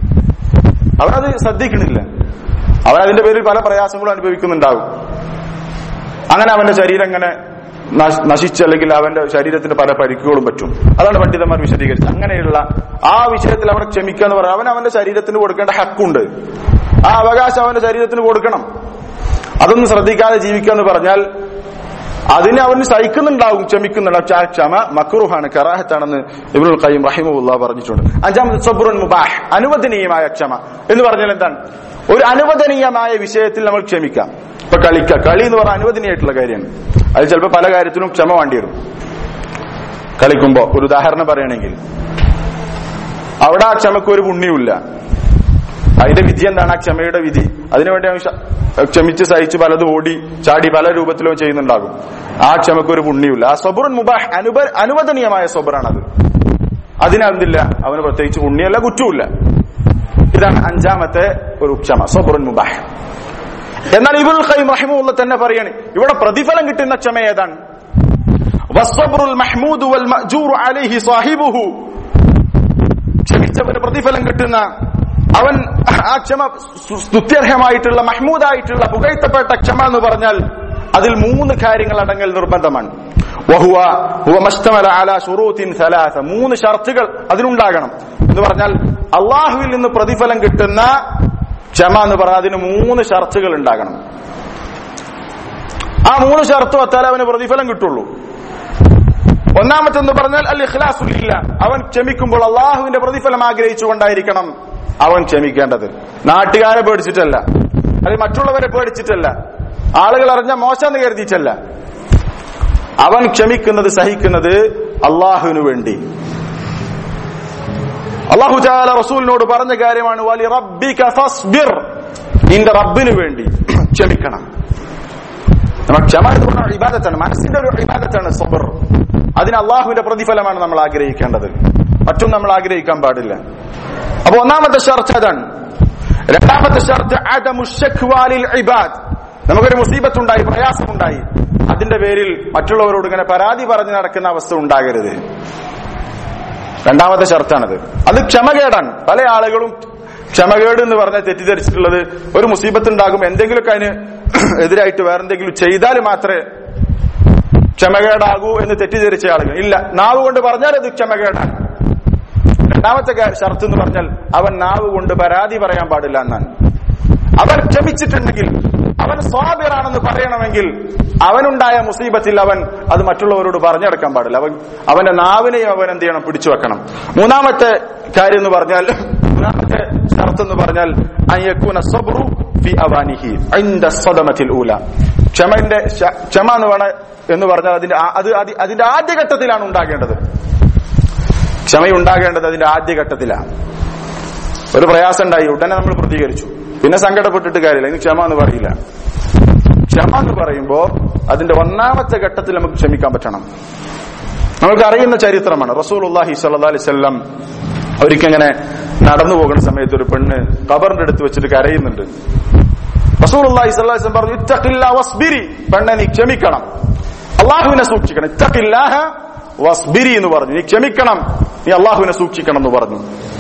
Speaker 1: അവനത് ശ്രദ്ധിക്കണില്ല. അവൻ അതിന്റെ പേരിൽ പല പ്രയാസങ്ങളും അനുഭവിക്കുന്നുണ്ടാകും. അങ്ങനെ അവന്റെ ശരീരം ഇങ്ങനെ നശിച്ച് അല്ലെങ്കിൽ അവന്റെ ശരീരത്തിന് പല പരിക്കുകളും പറ്റും. അതാണ് പണ്ഡിതന്മാർ വിശദീകരിച്ചത്. അങ്ങനെയുള്ള ആ വിഷയത്തിൽ അവനെ ക്ഷമിക്കുക എന്ന് പറഞ്ഞാൽ അവൻ അവന്റെ ശരീരത്തിന് കൊടുക്കേണ്ട ഹക്കുണ്ട്, ആ അവകാശം അവന്റെ ശരീരത്തിന് കൊടുക്കണം. അതൊന്നും ശ്രദ്ധിക്കാതെ ജീവിക്കുക എന്ന് പറഞ്ഞാൽ അതിനെ അവന് സഹിക്കുന്നുണ്ടാവും, ക്ഷമിക്കുന്നുണ്ട്. പക്ഷെ ആ ക്ഷമ മക്റൂഹാണ്, കറാഹത്താണെന്ന് ഇബ്നുൽ ഖയ്യിം റഹിമഹുല്ലാഹ് പറഞ്ഞിട്ടുണ്ട്. അഞ്ചാമത് സബ്റുൻ മുബാഹ്, അനുവദനീയമായ ക്ഷമ എന്ന് പറഞ്ഞാൽ എന്താണ്? ഒരു അനുവദനീയമായ വിഷയത്തിൽ നമ്മൾ ക്ഷമിക്കാം. ഇപ്പൊ കളിക്ക കളി എന്ന് പറഞ്ഞാൽ അനുവദനീയമായിട്ടുള്ള കാര്യമാണ്. അത് ചിലപ്പോൾ പല കാര്യത്തിലും ക്ഷമ വേണ്ടി വരും. കളിക്കുമ്പോ ഒരു ഉദാഹരണം പറയുകയാണെങ്കിൽ അവിടെ ആ ക്ഷമക്ക് ഒരു പുണ്യമില്ല. അതിന്റെ വിധി എന്താണ്? ആ ക്ഷമയുടെ വിധി. അതിനുവേണ്ടി അവൻ ക്ഷമിച്ച് സഹിച്ച് പലതും ഓടി ചാടി പല രൂപത്തിലും ചെയ്യുന്നുണ്ടാകും. ആ ക്ഷമക്ക് ഒരു പുണ്യമില്ല. ആ സബ്റുൻ മുബാഹ്, അനുബ അനുവദനീയമായ സബ്റാണത്. അതിനെന്തില്ല, അവന് പ്രത്യേകിച്ച് പുണ്യമല്ല കുറ്റവുമില്ല. ഇതാണ് അഞ്ചാമത്തെ ഒരു ക്ഷമ, സബ്റുൻ മുബാഹ്. എന്നാൽ ഇബ്നുൽ ഖയ്യിം റഹിമഹുല്ലാഹ് തന്നെ പറയാണ്, ഇവിടെ പ്രതിഫലം കിട്ടുന്ന ക്ഷമ ഏതാണ്? വസ്സബ്റുൽ മഹ്മൂദു വൽ മഅ്ജൂറു അലൈഹി സാഹിബുഹു, ക്ഷമിച്ചവന് പ്രതിഫലം കിട്ടുന്ന അവൻ ആ ക്ഷമ സ്തുത്യർഹമായിട്ടുള്ള മഹ്മൂദായിട്ടുള്ള പുകഴ്ത്തപ്പെട്ട ക്ഷമ എന്ന് പറഞ്ഞാൽ അതിൽ മൂന്ന് കാര്യങ്ങൾ അടങ്ങൽ നിർബന്ധമാണ്. വഹുവ ഹുവ മസ്തമല അലാ ശുറൂത്തിൻ സലാസ, മൂന്ന് ഷർത്തുകൾ അതിനുണ്ടാകണം. എന്ന് പറഞ്ഞാൽ അള്ളാഹുവിൽ നിന്ന് പ്രതിഫലം കിട്ടുന്ന ക്ഷമ എന്ന് പറഞ്ഞാൽ അതിന് മൂന്ന് ഷർത്തുകൾ ഉണ്ടാകണം. ആ മൂന്ന് ഷർത്ത് വത്താലേ അവന് പ്രതിഫലം കിട്ടുള്ളൂ. ഒന്നാമത്തെന്ന് പറഞ്ഞാൽ അൽ ഇഖ്ലാസു ലില്ലാഹ്, അവൻ ക്ഷമിക്കുമ്പോൾ അള്ളാഹുവിന്റെ പ്രതിഫലം ആഗ്രഹിച്ചുകൊണ്ടായിരിക്കണം അവൻ ക്ഷമിക്കേണ്ടത്. നാട്ടുകാരെ പേടിച്ചിട്ടല്ല, അല്ലെങ്കിൽ മറ്റുള്ളവരെ പേടിച്ചിട്ടല്ല, ആളുകൾ അറിഞ്ഞ മോശമെന്ന് കരുതിയിട്ടല്ല. അവൻ ക്ഷമിക്കുന്നത് സഹിക്കുന്നത് അള്ളാഹുവിനു വേണ്ടി. അള്ളാഹു തആല റസൂലിനോട് പറഞ്ഞ കാര്യമാണ്, വലി റബ്ബിക ഫസ്ബിർ, നിന്റെ റബ്ബിന് വേണ്ടി ക്ഷമിക്കണം. നമ്മൾ ക്ഷമ എന്ന് പറഞ്ഞ ഇബാദത്താണ്, മനസ്സിന്റെ ഒരു ഇബാദത്താണ് സബ്ർ. അതിന് അള്ളാഹുവിന്റെ പ്രതിഫലമാണ് നമ്മൾ ആഗ്രഹിക്കേണ്ടത്, മറ്റും നമ്മൾ ആഗ്രഹിക്കാൻ പാടില്ല. അപ്പൊ ഒന്നാമത്തെ ഷർത്ത് അതാണ്. രണ്ടാമത്തെ ഷർത്ത് അദമു ശക്വാ ലിൽ ഇബാദ്, നമുക്കൊരു മുസീബത്തുണ്ടായി, പ്രയാസമുണ്ടായി, അതിന്റെ പേരിൽ മറ്റുള്ളവരോട് ഇങ്ങനെ പരാതി പറഞ്ഞു നടക്കുന്ന അവസ്ഥ ഉണ്ടാകരുത്. രണ്ടാമത്തെ ഷർത്താണത്. അത് ക്ഷമകേടാണ്. പല ആളുകളും ക്ഷമകേട് എന്ന് പറഞ്ഞാൽ തെറ്റിദ്ധരിച്ചിട്ടുള്ളത് ഒരു മുസീബത്ത് ഉണ്ടാകും, എന്തെങ്കിലുമൊക്കെ അതിന് എതിരായിട്ട് വേറെന്തെങ്കിലും ചെയ്താൽ മാത്രമേ ക്ഷമകേടാകൂ എന്ന് തെറ്റിദ്ധരിച്ച ആളുകൾ. ഇല്ല, നാവ് കൊണ്ട് പറഞ്ഞാൽ അത് ക്ഷമകേടാണ്. രണ്ടാമത്തെ ഷർത്ത് എന്ന് പറഞ്ഞാൽ അവൻ നാവ് കൊണ്ട് പരാതി പറയാൻ പാടില്ല എന്നാണ്. അവൻ ക്ഷമിച്ചിട്ടുണ്ടെങ്കിൽ, അവൻ സ്വാബിറാണെന്ന് പറയണമെങ്കിൽ അവനുണ്ടായ മുസീബത്തിൽ അവൻ അത് മറ്റുള്ളവരോട് പറഞ്ഞെടുക്കാൻ പാടില്ല. അവൻ അവന്റെ നാവിനെയും അവൻ എന്ത് ചെയ്യണം, പിടിച്ചു വെക്കണം. മൂന്നാമത്തെ കാര്യം എന്ന് പറഞ്ഞാൽ, മൂന്നാമത്തെ ഷർത്ത് എന്ന് പറഞ്ഞാൽ അയ്യകൂന സബ്റു ഫി അവാനിഹി ഇൻദ സദമത്തിൽ ഊല, ക്ഷമന്റെ ക്ഷമ എന്ന് വേണ എന്ന് പറഞ്ഞാൽ അതിന്റെ അത് അതിന്റെ ആദ്യഘട്ടത്തിലാണ് ഉണ്ടാകേണ്ടത്. ക്ഷമയുണ്ടാകേണ്ടത് അതിന്റെ ആദ്യഘട്ടത്തിലാണ്. ഒരു പ്രയാസം ഉണ്ടായി, ഉടനെ നമ്മൾ പ്രതികരിച്ചു, പിന്നെ സങ്കടപ്പെട്ടിട്ട് കാര്യമില്ല, ഇനി ക്ഷമ എന്ന് പറയില്ല. ക്ഷമ എന്ന് പറയുമ്പോ അതിന്റെ ഒന്നാമത്തെ ഘട്ടത്തിൽ നമുക്ക് ക്ഷമിക്കാൻ പറ്റണം. നമ്മൾക്ക് അറിയുന്ന ചരിത്രമാണ്. റസൂലുള്ളാഹി സ്വല്ലല്ലാഹി അലൈഹി വസല്ലം ഒരിക്കങ്ങനെ നടന്നു പോകുന്ന സമയത്ത് ഒരു പെണ്ണ് ഖബറിന്റെ അടുത്ത് വെച്ചിട്ട് കരയുന്നുണ്ട്. റസൂലുള്ളാഹി സ്വല്ലല്ലാഹി അലൈഹി വസല്ലം പറഞ്ഞു, ഇത്തഖില്ലാഹ വസ്ബിരി, പെണ്ണെ നീ ക്ഷമിക്കണം, അള്ളാഹുവിനെ സൂക്ഷിക്കണം. ഇത്തഖില്ലാഹ വസ്ബിരി എന്ന് പറഞ്ഞു, നീ ക്ഷമിക്കണം, നീ അള്ളാഹുവിനെ സൂക്ഷിക്കണം എന്ന് പറഞ്ഞു.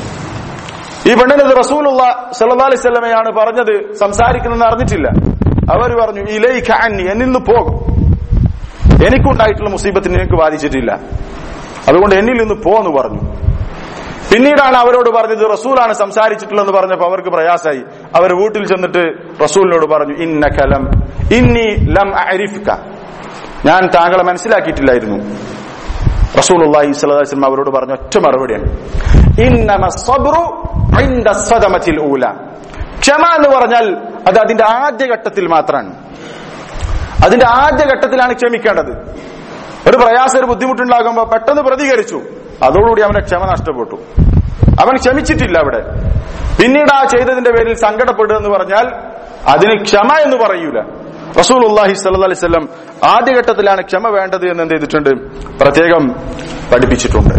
Speaker 1: ഈ പെണ്ണിനത് റസൂലുള്ളാഹി സ്വല്ലല്ലാഹി അലൈഹി വസല്ലമയാണ് പറഞ്ഞത്, സംസാരിക്കുന്നതെന്ന് അറിഞ്ഞിട്ടില്ല. അവർ പറഞ്ഞു, ഇലൈക അന്നി, എന്നിൽ നിന്ന് പോകും, എനിക്കുണ്ടായിട്ടുള്ള മുസീബത്തിന് എനിക്ക് ബാധിച്ചിട്ടില്ല, അതുകൊണ്ട് എന്നിൽ നിന്ന് പോന്ന് പറഞ്ഞു. പിന്നീടാണ് അവരോട് പറഞ്ഞത് റസൂലാണ് സംസാരിച്ചിട്ടുള്ളതെന്ന് പറഞ്ഞപ്പോൾ അവർക്ക് പ്രയാസായി. അവർ വീട്ടിൽ ചെന്നിട്ട് റസൂലിനോട് പറഞ്ഞു, ഇന്നക ലം ഇന്നി ലം അഅരിഫക, ഞാൻ താങ്കളെ മനസ്സിലാക്കിയിട്ടില്ലായിരുന്നു. റസൂലുള്ളാഹി സ്വല്ലല്ലാഹി അലൈഹി വസല്ലം അവരോട് പറഞ്ഞ ഒറ്റ മറുപടിയാണ്, ഇന്നമ സബ്റു ഇൻദ സദമത്തിൽ ഊല, ക്ഷമ എന്ന് പറഞ്ഞാൽ അത് അതിന്റെ ആദ്യഘട്ടത്തിൽ മാത്രമാണ്. അതിന്റെ ആദ്യഘട്ടത്തിലാണ് ക്ഷമിക്കേണ്ടത്. ഒരു പ്രയാസം, ഒരു ബുദ്ധിമുട്ടുണ്ടാകുമ്പോൾ പെട്ടെന്ന് പ്രതികരിച്ചു, അതോടുകൂടി അവന്റെ ക്ഷമ നഷ്ടപ്പെട്ടു. അവൻ ക്ഷമിച്ചിട്ടില്ല അവിടെ. പിന്നീട് ആ ചെയ്തതിന്റെ പേരിൽ സങ്കടപ്പെടുക എന്ന് പറഞ്ഞാൽ അതിന് ക്ഷമ എന്ന് പറയൂല. റസൂലുള്ളാഹി സ്വല്ലല്ലാഹി അലൈഹി വസല്ലം ആദ്യഘട്ടത്തിലാണ് ക്ഷമ വേണ്ടത് എന്ന് എന്ത് ചെയ്തിട്ടുണ്ട്, പ്രത്യേകം പഠിപ്പിച്ചിട്ടുണ്ട്.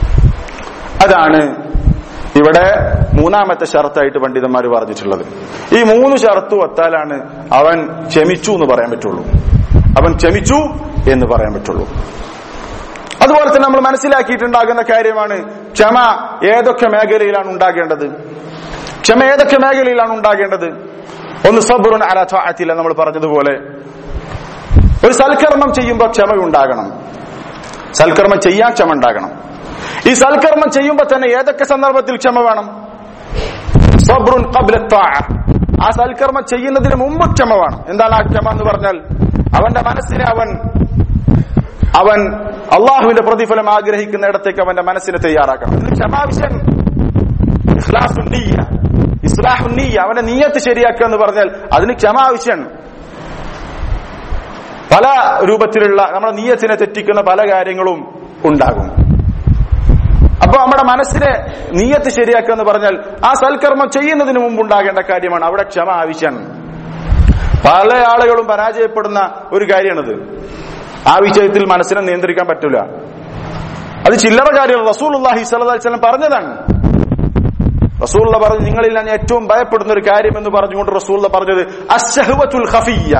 Speaker 1: അതാണ് ഇവിടെ മൂന്നാമത്തെ ഷർത്തായിട്ട് പണ്ഡിതന്മാർ പറഞ്ഞിട്ടുള്ളത്. ഈ മൂന്ന് ഷർത്ത് ഒത്താലാണ് അവൻ ക്ഷമിച്ചു എന്ന് പറയാൻ പറ്റുള്ളൂ, അവൻ ക്ഷമിച്ചു എന്ന് പറയാൻ പറ്റുള്ളൂ. അതുപോലെ തന്നെ നമ്മൾ മനസ്സിലാക്കിയിട്ടുണ്ടാകുന്ന കാര്യമാണ് ക്ഷമ ഏതൊക്കെ മേഖലയിലാണ് ഉണ്ടാകേണ്ടത്. ക്ഷമ ഏതൊക്കെ മേഖലയിലാണ് ഉണ്ടാകേണ്ടത്? ഒന്ന് സബ്റുൻ അലാ തഅത്തില്ല, നമ്മൾ പറഞ്ഞതുപോലെ ഒരു സൽക്കർമ്മം ചെയ്യുമ്പോൾ ക്ഷമ ഉണ്ടാകണം. സൽക്കർമ്മം ചെയ്യാൻ ക്ഷമ ഉണ്ടാകണം. ഈ സൽക്കർമ്മം ചെയ്യുമ്പോൾ തന്നെ ഏതൊക്കെ സന്ദർഭത്തിൽ ക്ഷമ വേണം? സബ്റുൻ ഖബ്ല തഅ, ആ സൽക്കർമ്മം ചെയ്യുന്നതിന് മുമ്പ് ക്ഷമ വേണം. എന്താണ് ആ ക്ഷമ എന്ന് പറഞ്ഞാൽ? അവന്റെ മനസ്സിനെ അവൻ അവൻ അള്ളാഹുവിന്റെ പ്രതിഫലം ആഗ്രഹിക്കുന്ന ഇടത്തേക്ക് അവന്റെ മനസ്സിനെ തയ്യാറാക്കണം. ഇതിന് ക്ഷമാവിശ്യം ഇഖ്ലാസുൻ നിയ്യ, ഇസ്ലാഹുൻ നിയ്യ, അവന്റെ നിയ്യത്ത് ശരിയാക്കുക എന്ന് പറഞ്ഞാൽ അതിന് ക്ഷമ ആവശ്യമാണ്. പല രൂപത്തിലുള്ള നമ്മുടെ നിയ്യത്തിനെ തെറ്റിക്കുന്ന പല കാര്യങ്ങളും ഉണ്ടാകും. അപ്പൊ നമ്മുടെ മനസ്സിനെ നിയ്യത്ത് ശരിയാക്കുക എന്ന് പറഞ്ഞാൽ ആ സൽക്കർമ്മം ചെയ്യുന്നതിന് മുമ്പ് ഉണ്ടാകേണ്ട കാര്യമാണ്. അവിടെ ക്ഷമ ആവശ്യമാണ്. പല ആളുകളും പരാജയപ്പെടുന്ന ഒരു കാര്യമാണിത്. ആ വിഷയത്തിൽ മനസ്സിനെ നിയന്ത്രിക്കാൻ പറ്റൂല. അത് ചില്ലറ കാര്യം. റസൂലുള്ളാഹി സ്വല്ലല്ലാഹി അലൈഹി വസല്ലം പറഞ്ഞതാണ്. റസൂലുള്ള പറഞ്ഞു, നിങ്ങളിൽ ഞാൻ ഏറ്റവും ഭയപ്പെടുന്ന ഒരു കാര്യം എന്ന് പറഞ്ഞുകൊണ്ട് റസൂലുള്ള പറഞ്ഞത് അശ്ശഹ്വത്തുൽ ഖഫിയ്യ,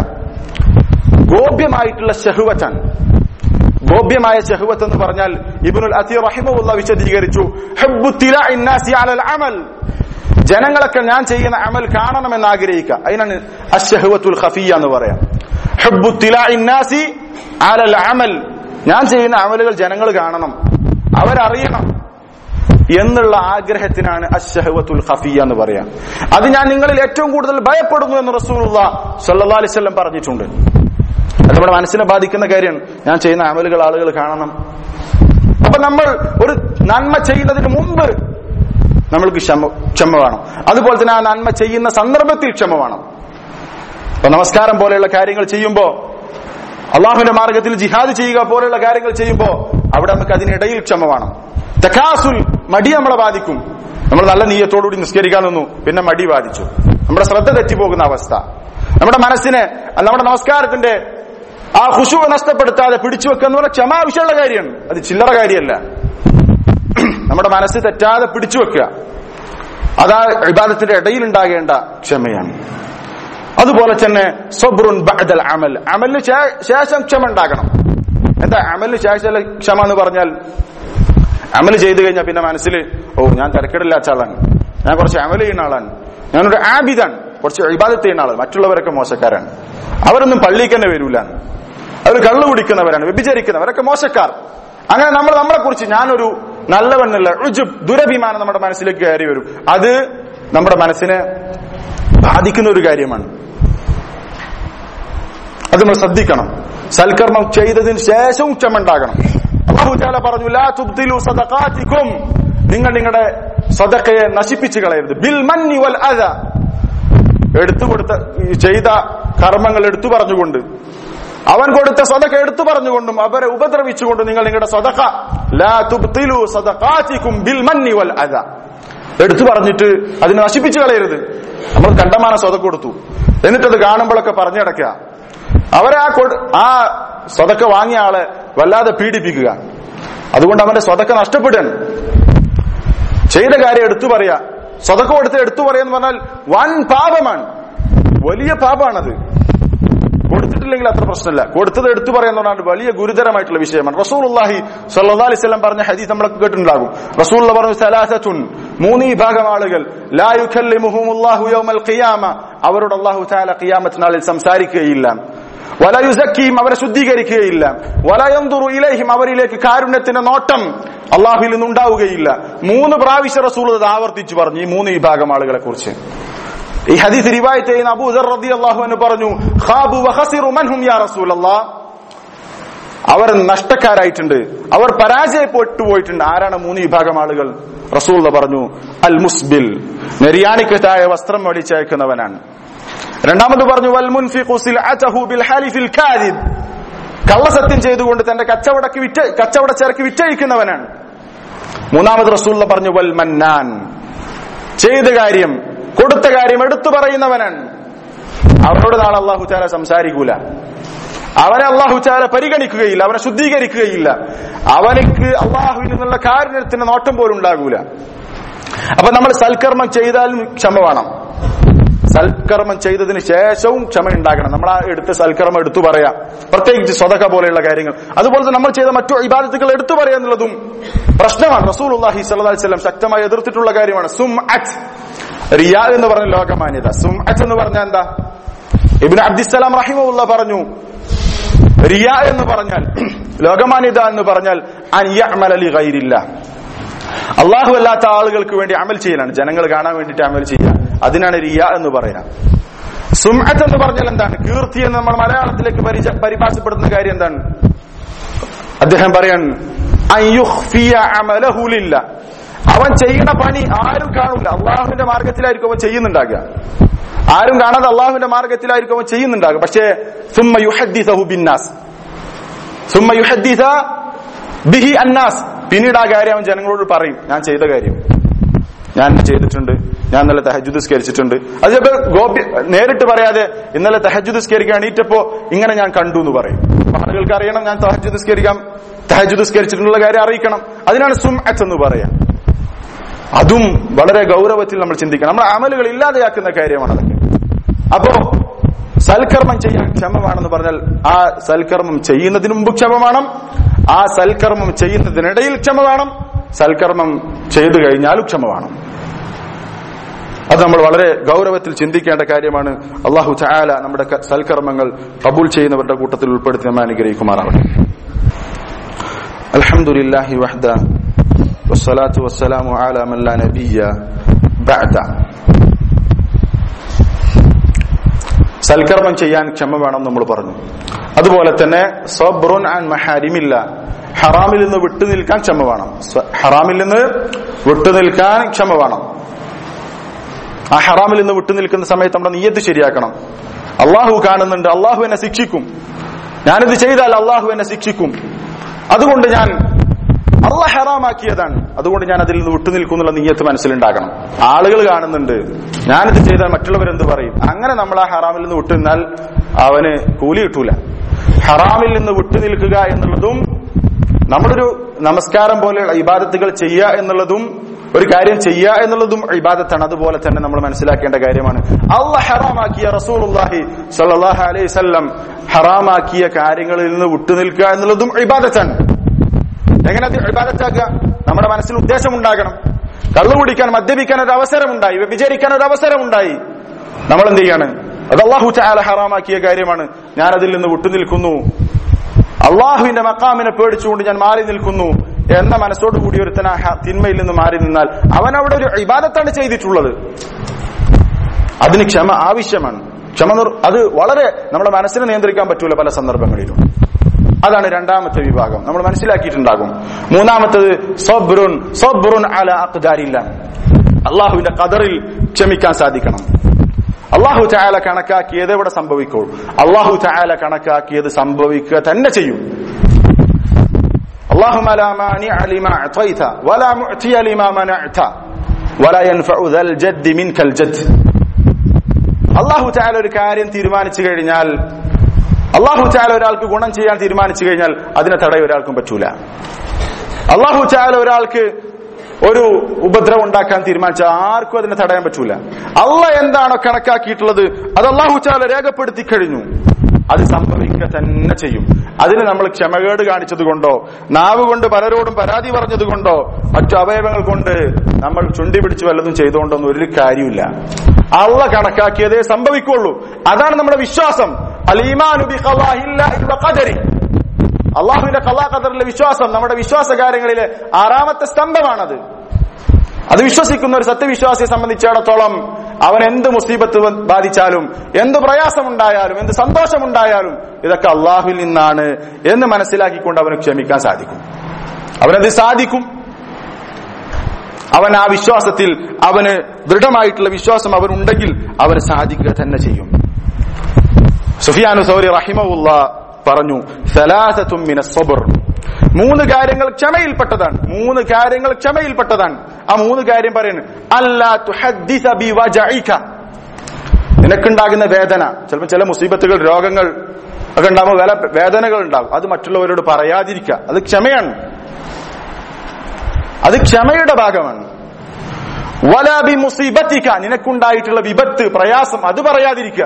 Speaker 1: ഗോപ്യമായിട്ടുള്ള ശഹ്വത്താണ്. ഗോപ്യമായ ശഹ്വത്ത് എന്ന് പറഞ്ഞാൽ ഇബ്നുൽ അസീർ റഹിമഹുല്ലാഹ് വിശദീകരിച്ചു, ഹബ്ബു തിലാഇൻ നാസി അലൽ അമൽ, ജനങ്ങളൊക്കെ ഞാൻ ചെയ്യുന്ന അമൽ കാണണമെന്ന് ആഗ്രഹിക്കുക, അതിനാണ് അശ്ശഹ്വത്തുൽ ഖഫിയ്യ എന്ന് പറയാം. ഹബ്ബു തിലാഇൻ നാസി അലൽ അമൽ, ഞാൻ ചെയ്യുന്ന അമലുകൾ ജനങ്ങൾ കാണണം, അവരറിയണം എന്നുള്ള ആഗ്രഹത്തിനാണ് അശ്ശഹ്വത്തുൽ ഖഫിയ്യ എന്ന് പറയാം. അത് ഞാൻ നിങ്ങളിൽ ഏറ്റവും കൂടുതൽ ഭയപ്പെടുന്നു എന്ന് റസൂലുള്ളാഹി സ്വല്ലല്ലാഹി അലൈഹി വസല്ലം പറഞ്ഞിട്ടുണ്ട്. അത് നമ്മുടെ മനസ്സിനെ ബാധിക്കുന്ന കാര്യമാണ്. ഞാൻ ചെയ്യുന്ന അമലുകൾ ആളുകൾ കാണണം. അപ്പൊ നമ്മൾ ഒരു നന്മ ചെയ്യുന്നതിന് മുമ്പ് നമ്മൾക്ക് ക്ഷമ ക്ഷമ വേണം. അതുപോലെ തന്നെ ആ നന്മ ചെയ്യുന്ന സന്ദർഭത്തിൽ ക്ഷമ വേണം. അപ്പൊ നമസ്കാരം പോലെയുള്ള കാര്യങ്ങൾ ചെയ്യുമ്പോ, അള്ളാഹുവിന്റെ മാർഗത്തിൽ ജിഹാദ് ചെയ്യുക പോലെയുള്ള കാര്യങ്ങൾ ചെയ്യുമ്പോ അവിടെ നമുക്ക് അതിനിടയിൽ ക്ഷമ വേണം. തകാസുൽ, മടി നമ്മളെ ബാധിക്കും. നമ്മൾ നല്ല നീയത്തോടുകൂടി നിസ്കരിക്കാൻ നിന്നു, പിന്നെ മടി ബാധിച്ചു, നമ്മുടെ ശ്രദ്ധ തെറ്റിപ്പോകുന്ന അവസ്ഥ. നമ്മുടെ മനസ്സിനെ, നമ്മുടെ നമസ്കാരത്തിന്റെ ആ ഖുശൂ നഷ്ടപ്പെടുത്താതെ പിടിച്ചു വെക്കുക എന്ന് പറഞ്ഞാൽ ക്ഷമ ആവശ്യമുള്ള കാര്യമാണ്. അത് ചില്ലറ കാര്യമല്ല. നമ്മുടെ മനസ്സ് തെറ്റാതെ പിടിച്ചു വെക്കുക, അതാ ഇബാദത്തിന്റെ ഇടയിൽ ഉണ്ടാകേണ്ട ക്ഷമയാണ്. അതുപോലെ തന്നെ സബ്റുൻ ബഅദൽ അമൽ, അമലിന് ശേഷം ക്ഷമ ഉണ്ടാകണം. എന്താ അമലിന് ശേഷം ക്ഷമ എന്ന് പറഞ്ഞാൽ? അമൽ ചെയ്തു കഴിഞ്ഞാൽ പിന്നെ മനസ്സിൽ, ഓ ഞാൻ തിരക്കിടില്ലാത്ത ആളാണ്, ഞാൻ കുറച്ച് അമൽ ചെയ്യുന്ന ആളാണ്, ഞാനൊരു ആബിദാണ്, കുറച്ച് ഇബാദത്ത് ചെയ്യുന്ന ആളാണ്, മറ്റുള്ളവരൊക്കെ മോശക്കാരാണ്, അവരൊന്നും പള്ളിക്ക് തന്നെ വരൂല, അവർ കള്ളു കുടിക്കുന്നവരാണ്, വ്യഭിചരിക്കുന്നവരൊക്കെ മോശക്കാർ. അങ്ങനെ നമ്മൾ നമ്മളെ കുറിച്ച് ഞാനൊരു നല്ലവെന്നുള്ള ഉജുബ്, ദുരഭിമാനം നമ്മുടെ മനസ്സിലേക്ക് കയറി വരും. അത് നമ്മുടെ മനസ്സിനെ ബാധിക്കുന്ന ഒരു കാര്യമാണ്. അത് നമ്മൾ ശ്രദ്ധിക്കണം. സൽക്കർമ്മം ചെയ്തതിന് ശേഷവും ക്ഷമ ഉണ്ടാകണം. അല്ലാഹു തആല പറഞ്ഞു, ലാ തുബ്തിലു സദഖാതികും, നിങ്ങൾ നിങ്ങളുടെ സദഖയെ നശിപ്പിച്ചു കളയരുത്. ബിൽ മന്നി വൽ അദ, എടുത്തു കൊടുത്ത ചെയ്ത കർമ്മങ്ങൾ എടുത്തു പറഞ്ഞുകൊണ്ട്, അവൻ കൊടുത്ത സദഖ എടുത്തു പറഞ്ഞുകൊണ്ടും അവരെ ഉപദ്രവിച്ചുകൊണ്ടും നിങ്ങൾ നിങ്ങളുടെ സദഖ, ലാ തുബ്തിലു സദഖാതികും ബിൽ മന്നി വൽ അദ, എടുത്തു പറഞ്ഞിട്ട് അതിനെ നശിപ്പിച്ചു കളയരുത്. നമ്മൾ കണ്ടമാന സദഖ കൊടുത്തു, എന്നിട്ടത് കാണുമ്പോഴൊക്കെ പറഞ്ഞു കിടക്കുക, അവരെ ആ ആ സദഖ വാങ്ങിയ ആളെ വല്ലാതെ പീഡിപ്പിക്കുക, അതുകൊണ്ട് അവന്റെ സ്വതക്ക നഷ്ടപ്പെടുകയാണ്. ചെയ്ത കാര്യം എടുത്തു പറയാ, സ്വതക്ക കൊടുത്ത് എടുത്തു പറയാന്ന് പറഞ്ഞാൽ വൻ പാപമാണ്, വലിയ പാപമാണത്. കൊടുത്തിട്ടില്ലെങ്കിൽ അത്ര പ്രശ്നമില്ല, കൊടുത്തത് എടുത്തു പറയാന്ന് പറഞ്ഞാൽ വലിയ ഗുരുതരമായിട്ടുള്ള വിഷയമാണ്. റസൂലുള്ളാഹി സ്വല്ലല്ലാഹു അലൈഹി വസല്ലം പറഞ്ഞ ഹദീസ് നമ്മളൊക്കെ കേട്ടിട്ടുണ്ടാകും. റസൂലുള്ള പറഞ്ഞു, സലാസത്തുൻ, മൂന്ന് വിഭാഗം ആളുകൾ, ലാ യുകല്ലിമുഹുമുല്ലാഹു യൗമൽ ഖിയാമ, അവരോട് അല്ലാഹു തആല ഖിയാമത്ത് നാളിൽ സംസാരിക്കുകയില്ല. വലാ യുസക്കീഹിം, അവരെ ശുദ്ധീകരിക്കുകയില്ല. വലാ യൻദുറു ഇലൈഹിം, അവരിലേക്ക് കാരുണ്യത്തിന്റെ നോട്ടം അല്ലാഹുവിൽ നിന്നുണ്ടാവുകയില്ല. മൂന്ന് പ്രാവശ്യം റസൂൽ അത് ആവർത്തിച്ചു പറഞ്ഞു ഈ മൂന്ന് വിഭാഗം ആളുകളെ കുറിച്ച്. ഈ ഹദീസ് റിവായത്ത് ചെയ്യുന്ന അബൂ ദർ റളിയല്ലാഹു അൻഹു പറഞ്ഞു, ഖാബു വഖസിറു മൻഹും യാ റസൂലല്ലാഹ്, അവർ നഷ്ടക്കാരായിട്ടുണ്ട്, അവർ പരാജയപ്പെട്ടു പോയിട്ടുണ്ട്. ആരാണ് മൂന്ന് വിഭാഗം ആളുകൾ? റസൂൽ പറഞ്ഞു, അൽ മുസ്ബിൽ, നെരിയാണിക്ക് താഴെ വസ്ത്രം വലിച്ചയക്കുന്നവനാണ്. രണ്ടാമത് പറഞ്ഞു, വൽ മുൻഫിഖു സിൽഅതഹു ബിൽ ഹാലിഫിൽ കാദിബ്, കള്ളസത്യം ചെയ്തുകൊണ്ട് തന്റെ കച്ചവടക്ക് വിറ്റ കച്ചവടച്ചരക്ക് വിറ്റഴിക്കുന്നവനാണ്. മൂന്നാമത് റസൂൽ പറഞ്ഞു, വൽ മന്നാൻ, ചെയ്ത കാര്യം കൊടുത്ത കാര്യം എടുത്തു പറയുന്നവനാണ്. അവരോട് നാളെ അല്ലാഹു തആല സംസാരിക്കൂല, അവനെ അല്ലാഹു തആല പരിഗണിക്കുകയില്ല, അവനെ ശുദ്ധീകരിക്കുകയില്ല, അവനക്ക് അല്ലാഹുവിൽ നിന്നുള്ള കാരുണ്യത്തിന്റെ നോട്ടം പോലും ഉണ്ടാകൂല. അപ്പൊ നമ്മൾ സൽക്കർമ്മം ചെയ്താലും ക്ഷമ വേണം, സൽക്കർമ്മം ചെയ്തതിന് ശേഷവും ക്ഷമ ഉണ്ടാകണം. നമ്മൾ ആ എടുത്ത് സൽക്കർമ്മം എടുത്തു പറയാം, പ്രത്യേകിച്ച് സ്വതക്ക പോലെയുള്ള കാര്യങ്ങൾ. അതുപോലെ തന്നെ നമ്മൾ ചെയ്ത മറ്റു ഇബാദത്തുകൾ എടുത്തു പറയുക എന്നുള്ളതും പ്രശ്നമാണ്. റസൂലുള്ളാഹി സ്വല്ലല്ലാഹു അലൈഹി വസല്ലം ശക്തമായി എതിർത്തിട്ടുള്ള കാര്യമാണ് സുംഅത്ത്, റിയാ എന്ന് പറഞ്ഞ ലോകമാന്യത. സുംഅത്ത് എന്ന് പറഞ്ഞാൽ എന്താ? ഇബ്നു അബ്ദിസ്സലാം റഹിമഹുല്ലാഹ് പറഞ്ഞു, റിയാ എന്ന് പറഞ്ഞാൽ, ലോകമാന്യത എന്ന് പറഞ്ഞാൽ അൻ യഅമല ലിഗൈരില്ലാഹ്, അല്ലാഹു അല്ലാത്ത ആളുകൾക്ക് വേണ്ടി അമൽ ചെയ്യലാണ്, ജനങ്ങൾ കാണാൻ വേണ്ടിയിട്ട് അമൽ ചെയ്യുക, അതിനാണ് റിയാ എന്ന് പറയുക. സുംഅത്ത് എന്ന് പറഞ്ഞാൽ എന്താണ്? കീർത്തി എന്ന് നമ്മൾ മലയാളത്തിലേക്ക് പരിഭാഷപ്പെടുത്തുന്ന കാര്യം എന്താണ്? അദ്ദേഹം പറയാൻ അൻ യുഖ്ഫിയ അമലഹു ലില്ലാഹ്, അവൻ ചെയ്യുന്ന പണി ആരും കാണൂല, അള്ളാഹുവിന്റെ മാർഗത്തിലായിരിക്കും അവൻ ചെയ്യുന്നുണ്ടാകുക, ആരും കാണാതെ അള്ളാഹുവിന്റെ മാർഗത്തിലായിരിക്കും അവൻ ചെയ്യുന്നുണ്ടാകുക. പക്ഷേ സുമ്മ യുഹദ്ദിസഹു ബിന്നാസ്, സുമ്മ യുഹദ്ദിസ ബിഹി അന്നാസ്, പിന്നീട് ആ കാര്യം അവൻ ജനങ്ങളോട് പറയും, ഞാൻ ചെയ്ത കാര്യം ഞാൻ ചെയ്തിട്ടുണ്ട്, ഞാൻ ഇന്നലെ തഹജ്ജുദ് നിസ്കരിച്ചിട്ടുണ്ട്. അത് ചിലപ്പോൾ ഗോപ്യ നേരിട്ട് പറയാതെ ഇന്നലെ തഹജ്ജുദ് നിസ്കരിക്കാൻ എണീറ്റപ്പോ ഇങ്ങനെ ഞാൻ കണ്ടു എന്ന് പറയും. ആളുകൾക്ക് അറിയണം ഞാൻ തഹജ്ജുദ് നിസ്കരിക്കാം, തഹജ്ജുദ് നിസ്കരിച്ചിട്ടുള്ള കാര്യം അറിയിക്കണം. അതിനാണ് സുംഅത്ത് എന്ന് പറയാം. അതും വളരെ ഗൗരവത്തിൽ നമ്മൾ ചിന്തിക്കണം. നമ്മൾ അമലുകൾ ഇല്ലാതെയാക്കുന്ന കാര്യമാണ് അതൊക്കെ. അപ്പോ സൽക്കർമ്മം ചെയ്യാൻ ക്ഷമ വേണമെന്ന് പറഞ്ഞാൽ ആ സൽക്കർമ്മം ചെയ്യുന്നതിന് മുമ്പ് ക്ഷമ വേണം, ആ സൽക്കർമ്മം ചെയ്യുന്നതിനിടയിൽ ക്ഷമ വേണം, സൽക്കർമ്മം ചെയ്തു കഴിഞ്ഞാലും ക്ഷമ വേണം. അത് നമ്മൾ വളരെ ഗൗരവത്തിൽ ചിന്തിക്കേണ്ട കാര്യമാണ്. അല്ലാഹു തആല നമ്മുടെ സൽക്കർമ്മങ്ങൾ ഖബൂൽ ചെയ്യുന്നവരുടെ കൂട്ടത്തിൽ ഉൾപ്പെടുത്തി നമ്മെ അനുഗ്രഹിക്കുമാറാവട്ടെ. അൽഹംദുലില്ലാഹി വഹ്ദ വസ്സലാത്തു വസ്സലാമു അലാ മൻ ലാ നബിയ്യ ബഅദ. സൽക്കർമ്മം ചെയ്യാൻ ക്ഷമ വേണം നമ്മൾ പറഞ്ഞു. അതുപോലെ തന്നെ സബ്റുൻ അൻ മഹാരിമില്ല, ഹറാമിൽ നിന്ന് വിട്ടുനിൽക്കാൻ ക്ഷമ വേണം. ഹറാമിൽ നിന്ന് വിട്ടുനിൽക്കാൻ ക്ഷമ വേണം. ആ ഹറാമിൽ നിന്ന് വിട്ടുനിൽക്കുന്ന സമയത്ത് നമ്മുടെ നിയ്യത്ത് ശരിയാക്കണം. അള്ളാഹു കാണുന്നുണ്ട്, അള്ളാഹു എന്നെ ശിക്ഷിക്കും, ഞാനിത് ചെയ്താൽ അള്ളാഹു എന്നെ ശിക്ഷിക്കും, അതുകൊണ്ട് ഞാൻ അള്ളാഹ് ഹറാമാക്കിയതാണ്, അതുകൊണ്ട് ഞാൻ അതിൽ നിന്ന് വിട്ടുനിൽക്കുന്നുള്ള നിയ്യത്ത് മനസ്സിലുണ്ടാകണം. ആളുകൾ കാണുന്നുണ്ട്, ഞാനിത് ചെയ്താൽ മറ്റുള്ളവരെന്ത് പറയും, അങ്ങനെ നമ്മൾ ആ ഹറാമിൽ നിന്ന് വിട്ടുനിന്നാൽ അവന് കൂലി കിട്ടൂല. ഹറാമിൽ നിന്ന് വിട്ടുനിൽക്കുക എന്നുള്ളതും നമ്മളൊരു നമസ്കാരം പോലെയുള്ള ഇബാദത്തുകൾ ചെയ്യുക എന്നുള്ളതും ഒരു കാര്യം ചെയ്യുക എന്നുള്ളതും ഇബാദത്താണ്. അതുപോലെ തന്നെ നമ്മൾ മനസ്സിലാക്കേണ്ട കാര്യമാണ് അല്ലാഹ് ഹറാമാക്കിയ, റസൂലുള്ളാഹി സ്വല്ലല്ലാഹു അലൈഹി വസല്ലം ഹറാമാക്കിയ കാര്യങ്ങളിൽ നിന്ന് വിട്ടുനിൽക്കുക എന്നുള്ളതും ഇബാദത്താണ്. എങ്ങനെ അത് ഇബാദത്താക്കുക? നമ്മുടെ മനസ്സിൽ ഉദ്ദേശം ഉണ്ടാകണം. കള്ളു കുടിക്കാൻ, മദ്യപിക്കാൻ ഒരു അവസരമുണ്ടായി, വ്യഭിചരിക്കാൻ ഒരു അവസരമുണ്ടായി, നമ്മൾ എന്ത് ചെയ്യാണ്? അത് അല്ലാഹു തആല ഹറാമാക്കിയ കാര്യമാണ്, ഞാൻ അതിൽ നിന്ന് വിട്ടുനിൽക്കുന്നു, അള്ളാഹുവിന്റെ മഖാമിനെ പേടിച്ചുകൊണ്ട് ഞാൻ മാറി നിൽക്കുന്നു എന്ന മനസ്സോടുകൂടി ഒരുത്തൻ ആ തിന്മയിൽ നിന്ന് മാറി നിന്നാൽ അവൻ അവിടെ ഒരു ഇബാദത്താണ് ചെയ്തിട്ടുള്ളത്. അതിന് ക്ഷമ ആവശ്യമാണ്. ക്ഷമ അത് വളരെ നമ്മുടെ മനസ്സിനെ നിയന്ത്രിക്കാൻ പറ്റൂല പല സന്ദർഭങ്ങളിലും. അതാണ് രണ്ടാമത്തെ വിഭാഗം, നമ്മൾ മനസ്സിലാക്കിയിട്ടുണ്ടാകും. മൂന്നാമത്തത് സബ്റുൻ സബ്റുൻ അലാ അഖ്ദാരില്ലാ, അള്ളാഹുവിന്റെ ഖദറിൽ ക്ഷമിക്കാൻ സാധിക്കണം. അള്ളാഹു തആല കണക്കാക്കിയത് ഇവിടെ സംഭവിക്കൂ, അള്ളാഹു തആല കണക്കാക്കിയത് സംഭവിക്കുക തന്നെ ചെയ്യും. അല്ലാഹുമ്മ ലാ മാനിഅ ലിമാ അഅതൈത വലാ മുഅതിയ ലിമാ മനഅത വലാ യൻഫഉ ദൽ ജദ്ദി മിൻകൽ ജദ്ദ്. അള്ളാഹു തആല ഒരു കാര്യം തീരുമാനിച്ചു കഴിഞ്ഞാൽ, അള്ളാഹു തആല ഒരാൾക്ക് ഗുണം ചെയ്യാൻ തീരുമാനിച്ചു കഴിഞ്ഞാൽ അതിനെ തടയാൻ ഒരാൾക്കും പറ്റൂല. അല്ലാഹു തആല ഒരാൾക്ക് ഒരു ഉപദ്രവം ഉണ്ടാക്കാൻ തീരുമാനിച്ചാൽ ആർക്കും അതിനെ തടയാൻ പറ്റൂല. അള്ളാഹ് എന്താണോ കണക്കാക്കിയിട്ടുള്ളത് അത് അല്ലാഹു തആല രേഖപ്പെടുത്തി കഴിഞ്ഞു. അത് സംഭവിക്കുക തന്നെ ചെയ്യും. അതിന് നമ്മൾ ക്ഷമകേട് കാണിച്ചത് കൊണ്ടോ നാവ് കൊണ്ട് പലരോടും പരാതി പറഞ്ഞത് കൊണ്ടോ മറ്റു അവയവങ്ങൾ കൊണ്ട് നമ്മൾ ചുണ്ടി പിടിച്ച് വല്ലതും ചെയ്തുകൊണ്ടൊന്നും ഒരു കാര്യമില്ല. അള്ളാഹ് കണക്കാക്കിയതേ സംഭവിക്കുള്ളൂ. അതാണ് നമ്മുടെ വിശ്വാസം. അൽ ഈമാനു ബിഖളാഇല്ലാഹി വഖദരി. അള്ളാഹുവിന്റെ ഖളാ ഖദറിലെ വിശ്വാസം നമ്മുടെ വിശ്വാസ കാര്യങ്ങളിലെ ആറാമത്തെ സ്തംഭമാണത്. അത് വിശ്വസിക്കുന്ന ഒരു സത്യവിശ്വാസിയെ സംബന്ധിച്ചിടത്തോളം അവൻ എന്ത് മുസീബത്ത് ബാധിച്ചാലും എന്ത് പ്രയാസമുണ്ടായാലും എന്ത് സന്തോഷമുണ്ടായാലും ഇതൊക്കെ അള്ളാഹുവിൽ നിന്നാണ് എന്ന് മനസ്സിലാക്കിക്കൊണ്ട് അവന് ക്ഷമിക്കാൻ സാധിക്കും. അവനത് സാധിക്കും. അവൻ ആ വിശ്വാസത്തിൽ അവന് ദൃഢമായിട്ടുള്ള വിശ്വാസം അവനുണ്ടെങ്കിൽ അവന് സാധിക്കുക തന്നെ ചെയ്യും. സുഫിയാനു സൗരി റഹിമഹുല്ലാഹ് പറഞ്ഞു, സലാസത്തും മിനസ് സബ്ർ, മൂന്ന് കാര്യങ്ങൾ ക്ഷമയിൽപ്പെട്ടതാണ്. മൂന്ന് കാര്യങ്ങൾ ക്ഷമയിൽപ്പെട്ടതാണ്. ആ മൂന്ന് കാര്യം പറയുന്നു. അല്ലാ തുഹദ്ദിസ ബിവജഇക, നിനക്കുണ്ടാകുന്ന വേദന, ചിലപ്പോൾ ചില മുസീബത്തുകൾ രോഗങ്ങൾ ഒക്കെ ഉണ്ടാകുമ്പോൾ പല വേദനകൾ ഉണ്ടാകും. അത് മറ്റുള്ളവരോട് പറയാതിരിക്കുക. അത് ക്ഷമയാണ്. അത് ക്ഷമയുടെ ഭാഗമാണ്. വലാ ബിമുസീബതിക, നിനക്കുണ്ടായിട്ടുള്ള വിപത്ത് പ്രയാസം അത് പറയാതിരിക്കുക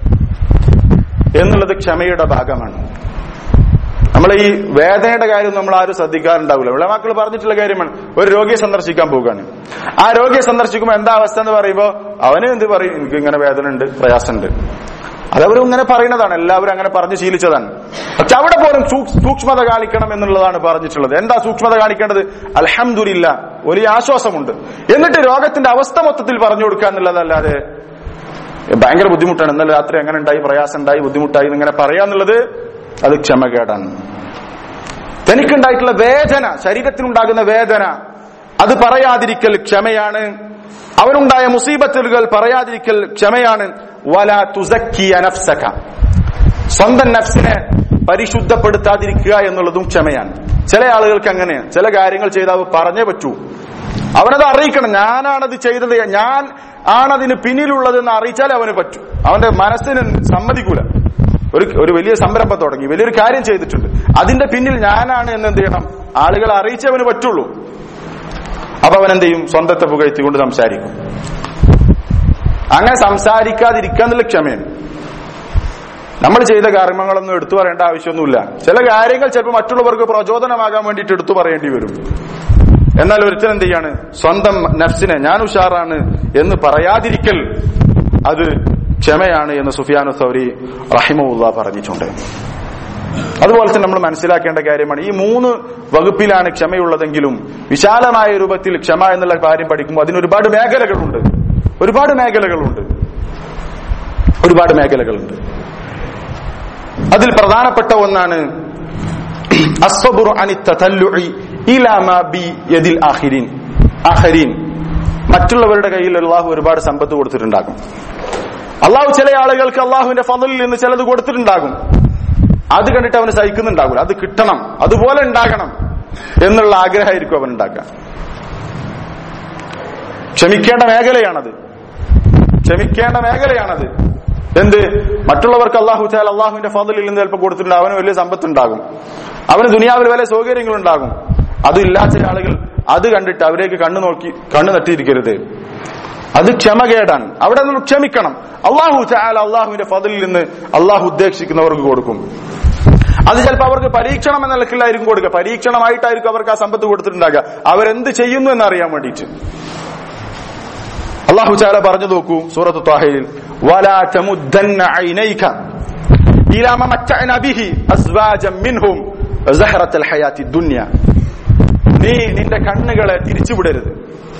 Speaker 1: എന്നുള്ളത് ക്ഷമയുടെ ഭാഗമാണ്. നമ്മൾ ഈ വേദനയുടെ കാര്യം നമ്മൾ ആരും ശ്രദ്ധിക്കാറുണ്ടാവില്ല. ഉലമാക്കൾ പറഞ്ഞിട്ടുള്ള കാര്യമാണ്. ഒരു രോഗിയെ സന്ദർശിക്കാൻ പോവുകയാണ്. ആ രോഗിയെ സന്ദർശിക്കുമ്പോൾ എന്താ അവസ്ഥ എന്ന് പറയുമ്പോൾ അവന് എന്ത് പറയും, എനിക്ക് ഇങ്ങനെ വേദന ഉണ്ട്, പ്രയാസമുണ്ട്. അതവരും ഇങ്ങനെ പറയുന്നതാണ്, എല്ലാവരും അങ്ങനെ പറഞ്ഞു ശീലിച്ചതാണ്. പക്ഷെ അവിടെ പോലും സൂക്ഷ്മത കാണിക്കണം എന്നുള്ളതാണ് പറഞ്ഞിട്ടുള്ളത്. എന്താ സൂക്ഷ്മത കാണിക്കേണ്ടത്? അൽഹംദുലില്ലാഹ്, വലിയ ആശ്വാസമുണ്ട്. എന്നിട്ട് രോഗത്തിന്റെ അവസ്ഥ മൊത്തത്തിൽ പറഞ്ഞു കൊടുക്കുക എന്നുള്ളതല്ലാതെ ഭയങ്കര ബുദ്ധിമുട്ടാണ്, ഇന്നലെ രാത്രി അങ്ങനെ ഉണ്ടായി, പ്രയാസം ഉണ്ടായി, ബുദ്ധിമുട്ടായി ഇങ്ങനെ പറയാന്നുള്ളത് അത് ക്ഷമകേടാണ്. തനിക്കുണ്ടായിട്ടുള്ള വേദന, ശരീരത്തിനുണ്ടാകുന്ന വേദന അത് പറയാതിരിക്കൽ ക്ഷമയാണ്. അവനുണ്ടായ മുസീബത്തുകൾ പറയാതിരിക്കൽ ക്ഷമയാണ്. വലാ തുസക്കിയ നഫ്സക, സ്വന്തം നഫ്സിനെ പരിശുദ്ധപ്പെടുത്താതിരിക്കുക എന്നുള്ളതും ക്ഷമയാണ്. ചില ആളുകൾക്ക് അങ്ങനെയാണ്. ചില കാര്യങ്ങൾ ചെയ്താൽ പറഞ്ഞേ പറ്റൂ, അവനത് അറിയിക്കണം. ഞാനാണത് ചെയ്തത്, ഞാൻ ആണതിന് പിന്നിലുള്ളതെന്ന് അറിയിച്ചാലേ അവന് പറ്റൂ. അവന്റെ മനസ്സിന് സമ്മതിക്കൂല. ഒരു ഒരു വലിയ സംരംഭം തുടങ്ങി, വലിയൊരു കാര്യം ചെയ്തിട്ടുണ്ട്, അതിന്റെ പിന്നിൽ ഞാനാണ് എന്ന് എന്ത് ചെയ്യണം, ആളുകളെ അറിയിച്ചവന് പറ്റുള്ളൂ. അപ്പൊ അവൻ എന്ത് ചെയ്യും? സ്വന്തത്തെ പുകഴ്ത്തിക്കൊണ്ട് സംസാരിക്കും. അങ്ങനെ സംസാരിക്കാതിരിക്കാന്നുള്ള ക്ഷമയാണ്. നമ്മൾ ചെയ്ത കർമ്മങ്ങളൊന്നും എടുത്തു പറയേണ്ട ആവശ്യമൊന്നുമില്ല. ചില കാര്യങ്ങൾ ചിലപ്പോൾ മറ്റുള്ളവർക്ക് പ്രചോദനമാകാൻ വേണ്ടിയിട്ട് എടുത്തു പറയേണ്ടി വരും. എന്നാൽ ഒരുത്തൻ എന്ത് ചെയ്യാണ്? സ്വന്തം നഫ്സിനെ ഞാൻ ഉഷാറാണ് എന്ന് പറയാതിരിക്കൽ അത് ക്ഷമയാണ് എന്ന് സുഫിയാനു സൗരി റഹിമഹുല്ലാഹ് പറഞ്ഞിട്ടുണ്ട്. അതുപോലെ തന്നെ നമ്മൾ മനസ്സിലാക്കേണ്ട കാര്യമാണ്, ഈ മൂന്ന് വകുപ്പിലാണ് ക്ഷമയുള്ളതെങ്കിലും വിശാലമായ രൂപത്തിൽ ക്ഷമ എന്നുള്ള കാര്യം പഠിക്കുമ്പോൾ അതിന് ഒരുപാട് മേഖലകളുണ്ട്. ഒരുപാട് മേഖലകളുണ്ട് ഒരുപാട് മേഖലകളുണ്ട് അതിൽ പ്രധാനപ്പെട്ട ഒന്നാണ് അസ്സബ്റു അനി തതല്ലുഇ ഇലാ മാ ബി യദിൽ ആഖിരീൻ ആഖിരീൻ. മറ്റുള്ളവരുടെ കയ്യിൽ അല്ലാഹു ഒരുപാട് സമ്പത്ത് കൊടുത്തിട്ടുണ്ടാകും. അള്ളാഹു ചില ആളുകൾക്ക് അള്ളാഹുവിന്റെ ഫضലിൽ നിന്ന് ചിലത് കൊടുത്തിട്ടുണ്ടാകും. അത് കണ്ടിട്ട് അവന് സഹിക്കുന്നുണ്ടാകില്ല. അത് കിട്ടണം, അതുപോലെ ഉണ്ടാകണം എന്നുള്ള ആഗ്രഹമായിരിക്കും അവൻ ഉണ്ടാക്കുക. ക്ഷമിക്കേണ്ട മേഖലയാണത്. ക്ഷമിക്കേണ്ട മേഖലയാണത്. എന്ത്? മറ്റുള്ളവർക്ക് അള്ളാഹു തആല അള്ളാഹുവിന്റെ ഫضലിൽ നിന്ന് ചിലപ്പോൾ കൊടുത്തിട്ടുണ്ട്. അവന് വലിയ സമ്പത്തുണ്ടാകും, അവന് ദുനിയാവിൽ വലിയ സൗകര്യങ്ങളുണ്ടാകും. അതില്ലാത്ത ആളുകൾ അത് കണ്ടിട്ട് അവരേക്ക് കണ്ണു നോക്കി കണ്ണു നട്ടിരിക്കരുത്. അത് ക്ഷമകേടാണ്. അവിടെ നമ്മൾ ക്ഷമിക്കണം. അള്ളാഹു തആല അള്ളാഹുവിന്റെ ഫضലിൽ നിന്ന് അള്ളാഹു ഉദ്ദേശിക്കുന്നവർക്ക് കൊടുക്കും. അത് ചിലപ്പോൾ അവർക്ക് പരീക്ഷണം എന്ന നിലക്കിലായിരിക്കും കൊടുക്കുക. പരീക്ഷണമായിട്ടായിരിക്കും അവർക്ക് ആ സമ്പത്ത് കൊടുത്തിട്ടുണ്ടാകുക, അവരെന്ത് ചെയ്യുന്നു എന്നറിയാൻ വേണ്ടിയിട്ട്. അള്ളാഹു തആല പറഞ്ഞു നോക്കൂ സൂറത്തു ത്വാഹയിൽ, വലാ തമുദ്ദന്ന ഐനൈക ഇലാ മാ മത്തഅന ബിഹി അസ്വാജൻ മിൻഹും സഹറത്തുൽ ഹയാത്തി ദുനിയ. നീ നിന്റെ കണ്ണുകളെ തിരിച്ചുവിടരുത്,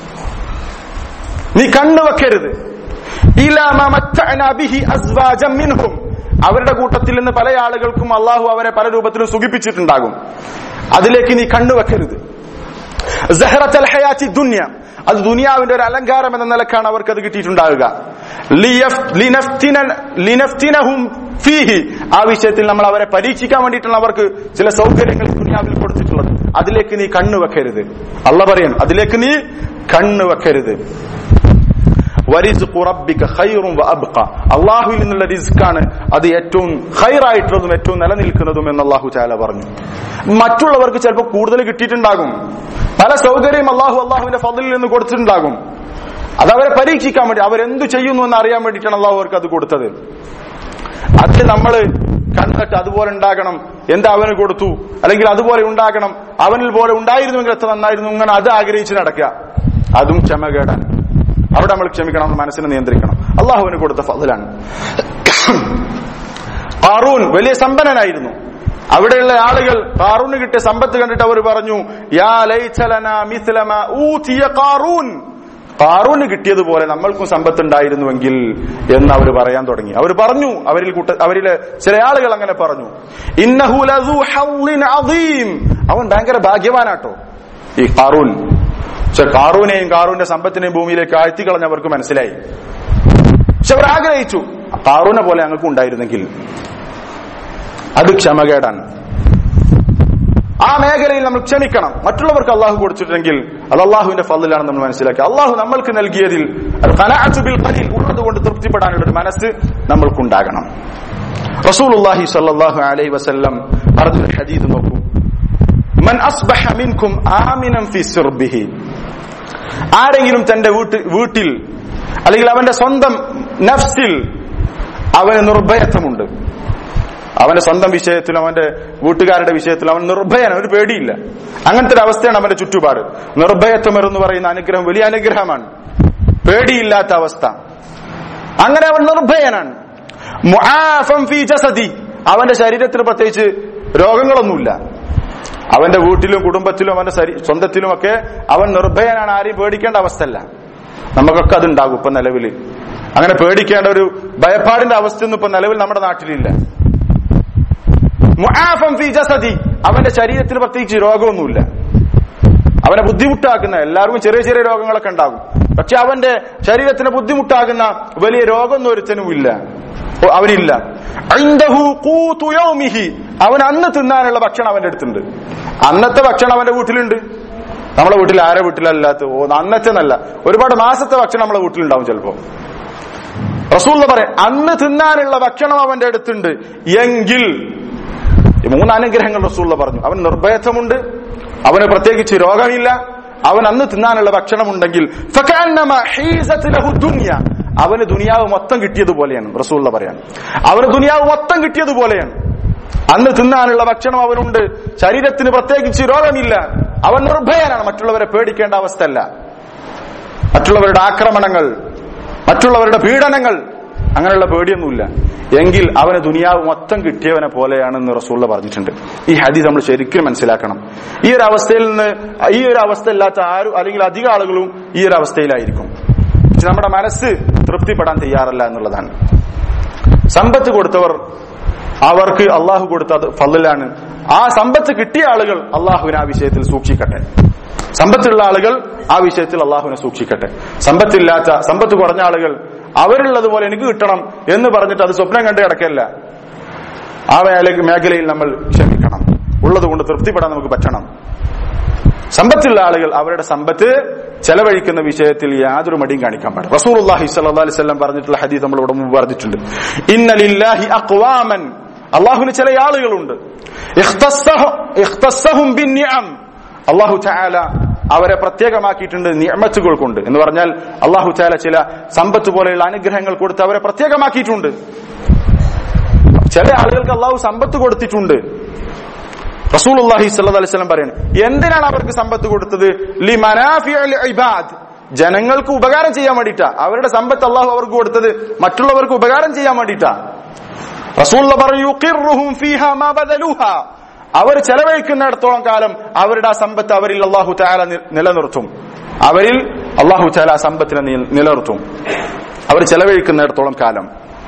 Speaker 1: നീ കണ്ണു വെക്കരുത്. ഇലാ മാ മത്തഅന ബിഹി അസ്വാജൻ മിൻഹും, അവരുടെ കൂട്ടത്തിൽ നിന്ന് പല ആളുകൾക്കും അള്ളാഹു അവരെ പല രൂപത്തിലും സുഖിപ്പിച്ചിട്ടുണ്ടാകും. അതിലേക്ക് നീ കണ്ണു വെക്കരുത്. സഹറത്തുൽ ഹയാത്തി ദുനിയ, അത് ദുനിയാവിന്റെ ഒരു അലങ്കാരം എന്ന നിലക്കാണ് അവർക്ക് അത് കിട്ടിയിട്ടുണ്ടാവുക. ലിനഫ്തിനഹും ഫീഹി, ആ വിഷയത്തിൽ നമ്മൾ അവരെ പരീക്ഷിക്കാൻ വേണ്ടിയിട്ടാണ് അവർക്ക് ചില സൗകര്യങ്ങൾ ദുനിയാവിൽ കൊടുത്തിട്ടുള്ളത്. അതിലേക്ക് നീ കണ്ണു വെക്കരുത്. അള്ളാഹ് പറയാണ്, അതിലേക്ക് നീ കണ്ണു വെക്കരുത്. വരിസ്ഖു റബ്ബിക ഖൈറുൻ വഅബ്ഖ, അല്ലാഹുവിൽ നിന്നുള്ള റിസ്കാണ് അത് ഏറ്റവും ഖൈറായിട്ടുള്ളതും ഏറ്റവും നിലനിൽക്കുന്നതും എന്ന് അല്ലാഹു തആല പറഞ്ഞു. മറ്റുള്ളവർക്ക് ചിലപ്പോൾ കൂടുതൽ കിട്ടിയിട്ടുണ്ടാകും, പല സൗകര്യം അല്ലാഹു അല്ലാഹുവിന്റെ ഫദ്ലിൽ നിന്ന് കൊടുത്തിട്ടുണ്ടാകും. അത് അവരെ പരീക്ഷിക്കാൻ വേണ്ടി, അവരെന്തു ചെയ്യുന്നു എന്ന് അറിയാൻ വേണ്ടിയിട്ടാണ് അല്ലാഹു അവർക്ക് അത് കൊടുത്തത്. അത് നമ്മൾ കണ്ടിട്ട് അതുപോലെ ഉണ്ടാകണം, എന്താ അവന് കൊടുത്തു, അല്ലെങ്കിൽ അതുപോലെ ഉണ്ടാകണം, അവനിൽ പോലെ ഉണ്ടായിരുന്നുവെങ്കിൽ എത്ര നന്നായിരുന്നു, ഇങ്ങനെ അത് ആഗ്രഹിച്ച് നടക്കുക, അതും ക്ഷമകേടാണ്. അവിടെ നമ്മൾ ക്ഷമിക്കണം, മനസ്സിനെ നിയന്ത്രിക്കണം. അള്ളാഹുവിന് കൊടുത്ത ഫദ്ലാണ്. ഖാറൂൻ വലിയ സമ്പന്നനായിരുന്നു. അവിടെയുള്ള ആളുകൾ ഖാറൂന് കിട്ടിയ സമ്പത്ത് കണ്ടിട്ട് അവർ പറഞ്ഞു, യാ ലൈത ലനാ മിസ്ല മാ ഊതിയ ഖാറൂൻ, ഖാറൂന് കിട്ടിയതുപോലെ നമ്മൾക്കും സമ്പത്ത് ഉണ്ടായിരുന്നുവെങ്കിൽ എന്ന് അവർ പറയാൻ തുടങ്ങി. അവർ പറഞ്ഞു, അവരിൽ കൂട്ട അവരിലെ ചില ആളുകൾ അങ്ങനെ പറഞ്ഞു, ഇന്നഹു ലദു ഹള്ളിൻ അദീം, അവൻ ഭയങ്കര ഭാഗ്യവാനാട്ടോ ഈ ഖാറൂൻ. പക്ഷെ ഖാറൂനെയും ഖാറൂന്റെ സമ്പത്തിനെയും ഭൂമിയിലേക്ക് ആഴ്ത്തിക്കളഞ്ഞവർക്ക് മനസ്സിലായി. പക്ഷെ അവർ ആഗ്രഹിച്ചു, ഖാറൂനെ പോലെ ഞങ്ങൾക്ക് ഉണ്ടായിരുന്നെങ്കിൽ. അത് ക്ഷമകേടാണ്. ആ മേഖലയിൽ നമ്മൾ ക്ഷമിക്കണം. മറ്റുള്ളവർക്ക് അള്ളാഹു കൊടുത്തിട്ടുണ്ടെങ്കിൽ അത് അള്ളാഹുവിന്റെ ഫദ്ലാണെന്ന് നമ്മൾ മനസ്സിലാക്കി. അള്ളാഹു നമ്മൾക്ക് നൽകിയതിൽ ഖനാഅത്തു ബിൽ ഖലീൽ ഉള്ളതുകൊണ്ട് തൃപ്തിപ്പെടാനുള്ള ഒരു മനസ്സ് നമ്മൾക്കുണ്ടാകണം. റസൂലുള്ളാഹി സ്വല്ലല്ലാഹു അലൈഹി വസല്ലം പറഞ്ഞ ഹദീസ് നോക്കൂ, മൻ അസ്ബഹ മിൻകും ആമിനൻ ഫി സിർബിഹി, ആരെങ്കിലും തന്റെ വീട്ടിൽ അല്ലെങ്കിൽ അവന്റെ സ്വന്തം നഫ്സിൽ അവന് നിർഭയത്വമുണ്ട്, അവന്റെ സ്വന്തം വിഷയത്തിലും അവന്റെ വീട്ടുകാരുടെ വിഷയത്തിലും അവൻ നിർഭയൻ, അവന് പേടിയില്ല. അങ്ങനത്തെ ഒരു അവസ്ഥയാണ് അവന്റെ ചുറ്റുപാട്. നിർഭയത്വം എന്ന് പറയുന്ന അനുഗ്രഹം വലിയ അനുഗ്രഹമാണ്, പേടിയില്ലാത്ത അവസ്ഥ. അങ്ങനെ അവൻ നിർഭയനാണ്. മുആഫൻ ഫീ ജസദി, അവന്റെ ശരീരത്തിന് പ്രത്യേകിച്ച് രോഗങ്ങളൊന്നുമില്ല. അവന്റെ വീട്ടിലും കുടുംബത്തിലും അവന്റെ സ്വന്തത്തിലും ഒക്കെ അവൻ നിർഭയനാണ്, ആരെയും പേടിക്കേണ്ട അവസ്ഥയല്ല. നമുക്കൊക്കെ അതുണ്ടാകും ഇപ്പൊ നിലവിൽ. അങ്ങനെ പേടിക്കേണ്ട ഒരു ഭയപ്പാടിന്റെ അവസ്ഥയൊന്നും ഇപ്പൊ നിലവിൽ നമ്മുടെ നാട്ടിലില്ല. മുആഫൻ ഫീ ജസദി, അവന്റെ ശരീരത്തിൽ പ്രത്യേകിച്ച് രോഗമൊന്നുമില്ല. അവനെ ബുദ്ധിമുട്ടാക്കുന്ന, എല്ലാവർക്കും ചെറിയ ചെറിയ രോഗങ്ങളൊക്കെ ഉണ്ടാകും, പക്ഷെ അവന്റെ ശരീരത്തിന് ബുദ്ധിമുട്ടാകുന്ന വലിയ രോഗമൊന്നും ഒരുത്തനും ഇല്ല, അവനില്ല. ഇൻദഹു ഖൂതു യൗമിഹി, അവൻ അന്ന് തിന്നാനുള്ള ഭക്ഷണം അവന്റെ അടുത്തുണ്ട്. അന്നത്തെ ഭക്ഷണം അവന്റെ വീട്ടിലുണ്ട്. നമ്മളെ വീട്ടിൽ ആരെ വീട്ടിലല്ലാത്ത അന്നത്തെ നല്ല ഒരുപാട് മാസത്തെ ഭക്ഷണം നമ്മളെ വീട്ടിലുണ്ടാവും ചിലപ്പോ. റസൂൽ പറയാം, അന്ന് തിന്നാനുള്ള ഭക്ഷണം അവന്റെ അടുത്തുണ്ട് എങ്കിൽ, മൂന്ന് അനുഗ്രഹങ്ങൾ റസൂൽ പറഞ്ഞു. അവൻ നിർഭയത്വമുണ്ട്, അവന് പ്രത്യേകിച്ച് രോഗമില്ല, അവൻ അന്ന് തിന്നാനുള്ള ഭക്ഷണമുണ്ടെങ്കിൽ അവന് ദുനിയാവ് മൊത്തം കിട്ടിയതുപോലെയാണ്. റസൂൽ പറയാൻ, അവന് ദുനിയാവ് മൊത്തം കിട്ടിയതുപോലെയാണ്. അന്ന് തിന്നാനുള്ള ഭക്ഷണം അവനുണ്ട്, ശരീരത്തിന് പ്രത്യേകിച്ച് രോഗമില്ല, അവൻ നിർഭയനാണ്. മറ്റുള്ളവരെ പേടിക്കേണ്ട അവസ്ഥയല്ല. മറ്റുള്ളവരുടെ ആക്രമണങ്ങൾ, മറ്റുള്ളവരുടെ പീഡനങ്ങൾ, അങ്ങനെയുള്ള പേടിയൊന്നുമില്ല എങ്കിൽ അവന് ദുനിയാവ് മൊത്തം കിട്ടിയവനെ പോലെയാണെന്ന് റസൂൽ പറഞ്ഞിട്ടുണ്ട്. ഈ ഹദീസ് നമ്മൾ ശരിക്കും മനസ്സിലാക്കണം. ഈ ഒരു അവസ്ഥയിൽ നിന്ന് ഈ ഒരു അവസ്ഥ ഇല്ലാത്ത ആരും അല്ലെങ്കിൽ അധിക ആളുകളും ഈ ഒരു അവസ്ഥയിലായിരിക്കും. പക്ഷെ നമ്മുടെ മനസ്സ് തൃപ്തിപ്പെടാൻ തയ്യാറല്ല എന്നുള്ളതാണ്. സമ്പത്ത് കൊടുത്തവർ അവർക്ക് അള്ളാഹു കൊടുത്തത് ഫളലാണ്. ആ സമ്പത്ത് കിട്ടിയ ആളുകൾ അള്ളാഹുവിനെ ആ വിഷയത്തിൽ സൂക്ഷിക്കട്ടെ. സമ്പത്തുള്ള ആളുകൾ ആ വിഷയത്തിൽ അള്ളാഹുവിനെ സൂക്ഷിക്കട്ടെ. സമ്പത്തില്ലാത്ത സമ്പത്ത് കുറഞ്ഞ ആളുകൾ അവരുള്ളതുപോലെ എനിക്ക് കിട്ടണം എന്ന് പറഞ്ഞിട്ട് അത് സ്വപ്നം കണ്ട് കിടക്കല്ല. ആ മേഖലയിൽ നമ്മൾ ക്ഷമിക്കണം. ഉള്ളത് കൊണ്ട് തൃപ്തിപ്പെടാൻ നമുക്ക് പറ്റണം. സമ്പത്തുള്ള ആളുകൾ അവരുടെ സമ്പത്ത് ചെലവഴിക്കുന്ന വിഷയത്തിൽ യാതൊരു മടിയും കാണിക്കാൻ പാടില്ല. റസൂലുള്ളാഹി സ്വല്ലല്ലാഹു അലൈഹി വസല്ലം പറഞ്ഞിട്ടുള്ള ഹദീസ് നമ്മൾ ഇവിടെ മുമ്പ് പറഞ്ഞിട്ടുണ്ട്. ഇന്ന ലില്ലാഹി അഖ്വാമൻ, അള്ളാഹുവിന് ചില ആളുകളുണ്ട്, ഇഖ്തസ്സഹും ബിന്നിഅം, അള്ളാഹു തആല അവരെ പ്രത്യേകമാക്കിയിട്ടുണ്ട് നിഅമത്തുകൾ കൊണ്ട്. എന്ന് പറഞ്ഞാൽ അള്ളാഹു തആല ചില സമ്പത്ത് പോലെയുള്ള അനുഗ്രഹങ്ങൾ കൊടുത്ത് അവരെ പ്രത്യേകമാക്കിയിട്ടുണ്ട്. ചില ആളുകൾക്ക് അള്ളാഹു സമ്പത്ത് കൊടുത്തിട്ടുണ്ട്. റസൂലുള്ളാഹി സ്വല്ലല്ലാഹു അലൈഹി വസല്ലം പറയുന്നു, എന്തിനാണ് അവർക്ക് സമ്പത്ത് കൊടുത്തത്? ലിമനാഫിഉൽ ഇബാദ്, ജനങ്ങൾക്ക് ഉപകാരം ചെയ്യാൻ വേണ്ടിയിട്ടാ. അവരുടെ സമ്പത്ത് അള്ളാഹു അവർക്ക് കൊടുത്തത് മറ്റുള്ളവർക്ക് ഉപകാരം ചെയ്യാൻ വേണ്ടിയിട്ടാ. റസൂലുള്ള പറഞ്ഞു, യുഖിറുഹും ഫീഹാ മാ ബദലുഹാ, അവർ ചെലവഴിക്കുന്നിടത്തോളം കാലം അവരുടെ ആ സമ്പത്ത് അവരിൽ അള്ളാഹു തആല നിലനിർത്തും. അവരിൽ അള്ളാഹു തആല ആ സമ്പത്തിനെ നിലനിർത്തും അവർ ചെലവഴിക്കുന്നിടത്തോളം കാലം.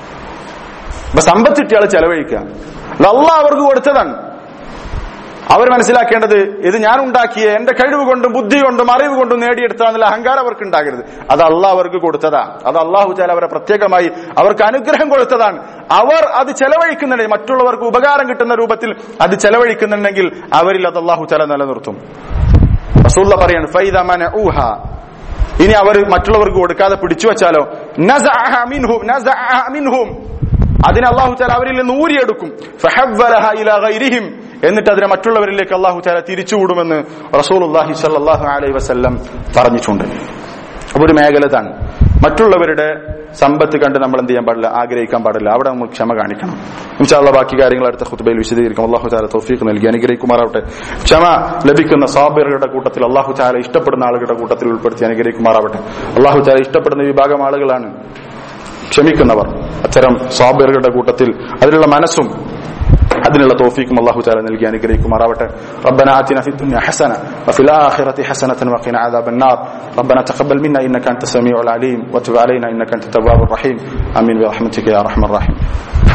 Speaker 1: അപ്പൊ സമ്പത്ത് കിട്ടിയാൽ ചെലവഴിക്കുക, അള്ളാഹ് അവർക്ക് കൊടുത്തതാണ്. അവർ മനസ്സിലാക്കേണ്ടത് ഇത് ഞാൻ ഉണ്ടാക്കിയ എന്റെ കഴിവ് കൊണ്ടും ബുദ്ധി കൊണ്ടും അറിവ് കൊണ്ടും നേടിയെടുത്താന്നുള്ള അഹങ്കാരം അവർക്ക് ഉണ്ടാകരുത്. അത് അള്ളാഹ് അവർക്ക് കൊടുത്തതാ. അത് അള്ളാഹു തആല അവരെ പ്രത്യേകമായി അവർക്ക് അനുഗ്രഹം കൊടുത്തതാണ്. അവർ അത് ചെലവഴിക്കുന്നുണ്ടെങ്കിൽ, മറ്റുള്ളവർക്ക് ഉപകാരം കിട്ടുന്ന രൂപത്തിൽ അത് ചെലവഴിക്കുന്നുണ്ടെങ്കിൽ അവരിൽ അത് അള്ളാഹു തആല നിലനിർത്തും. റസൂലുള്ളാഹി പറയാണ്, ഫൈദ മനഊഹ, ഇനി അവർ മറ്റുള്ളവർക്ക് കൊടുക്കാതെ പിടിച്ചു വെച്ചാലോ, നസഅഹ മിൻഹും നസഅഹ മിൻഹും, അതിനെ അല്ലാഹു തആല അവരിൽ നിന്ന് ഊരിയെടുക്കും. ഫഹവ്വലഹ ഇലാ ഗൈരിഹിം, എന്നിട്ട് അതിനെ മറ്റുള്ളവരിലേക്ക് അല്ലാഹു തആല തിരിച്ചുവിടുമെന്ന് റസൂലുള്ളാഹി സ്വല്ലല്ലാഹു അലൈഹി വസല്ലം പറഞ്ഞിട്ടുണ്ട്. അപ്പൊ ഒരു മേഖല തന്നെ മറ്റുള്ളവരുടെ സമ്പത്ത് കണ്ട് നമ്മൾ എന്ത് ചെയ്യാൻ പാടില്ല, ആഗ്രഹിക്കാൻ പാടില്ല. അവിടെ നമ്മൾ ക്ഷമ കാണിക്കണം. ഇൻഷാ അല്ലാഹ് ബാക്കി കാര്യങ്ങൾ അടുത്ത ഖുത്ബയിൽ വിശദീകരിക്കും. അല്ലാഹു തആല തൗഫീഖ് നൽകി അനുഗ്രഹിക്കുമാറാവട്ടെ. ക്ഷമ ലഭിക്കുന്ന സാബിറുകളുടെ കൂട്ടത്തിൽ അല്ലാഹു തആല ഇഷ്ടപ്പെടുന്ന ആളുകളുടെ കൂട്ടത്തിൽ ഉൾപ്പെടുത്തി അനുഗ്രഹിക്കുമാറാവട്ടെ. അല്ലാഹു തആല ഇഷ്ടപ്പെടുന്ന വിഭാഗം ആളുകളാണ് ക്ഷമിക്കുന്നവർ. അത്തരം സാബിറുകളുടെ കൂട്ടത്തിൽ അതിനുള്ള മനസ്സും അതിനുള്ള തൗഫീഖും അല്ലാഹു തആല നൽകി അനുഗ്രഹിക്കുമാറാവട്ടെ. റബ്ബനാ ആതിനാ ഫിദ്ദുനിയ ഹസന വഫിൽ ആഖിറതി ഹസനതൻ വഖിനാ അദാബന്നാർ. റബ്ബനാ തഖബ്ബൽ മിന്നാ ഇന്നക അൻത സമീഉൽ അലീം വതുബ് അലൈനാ ഇന്നക അൻത തവ്വാബുർ റഹീം. ആമീൻ ബിറഹ്മതിക യാ അർഹമർ റഹീം.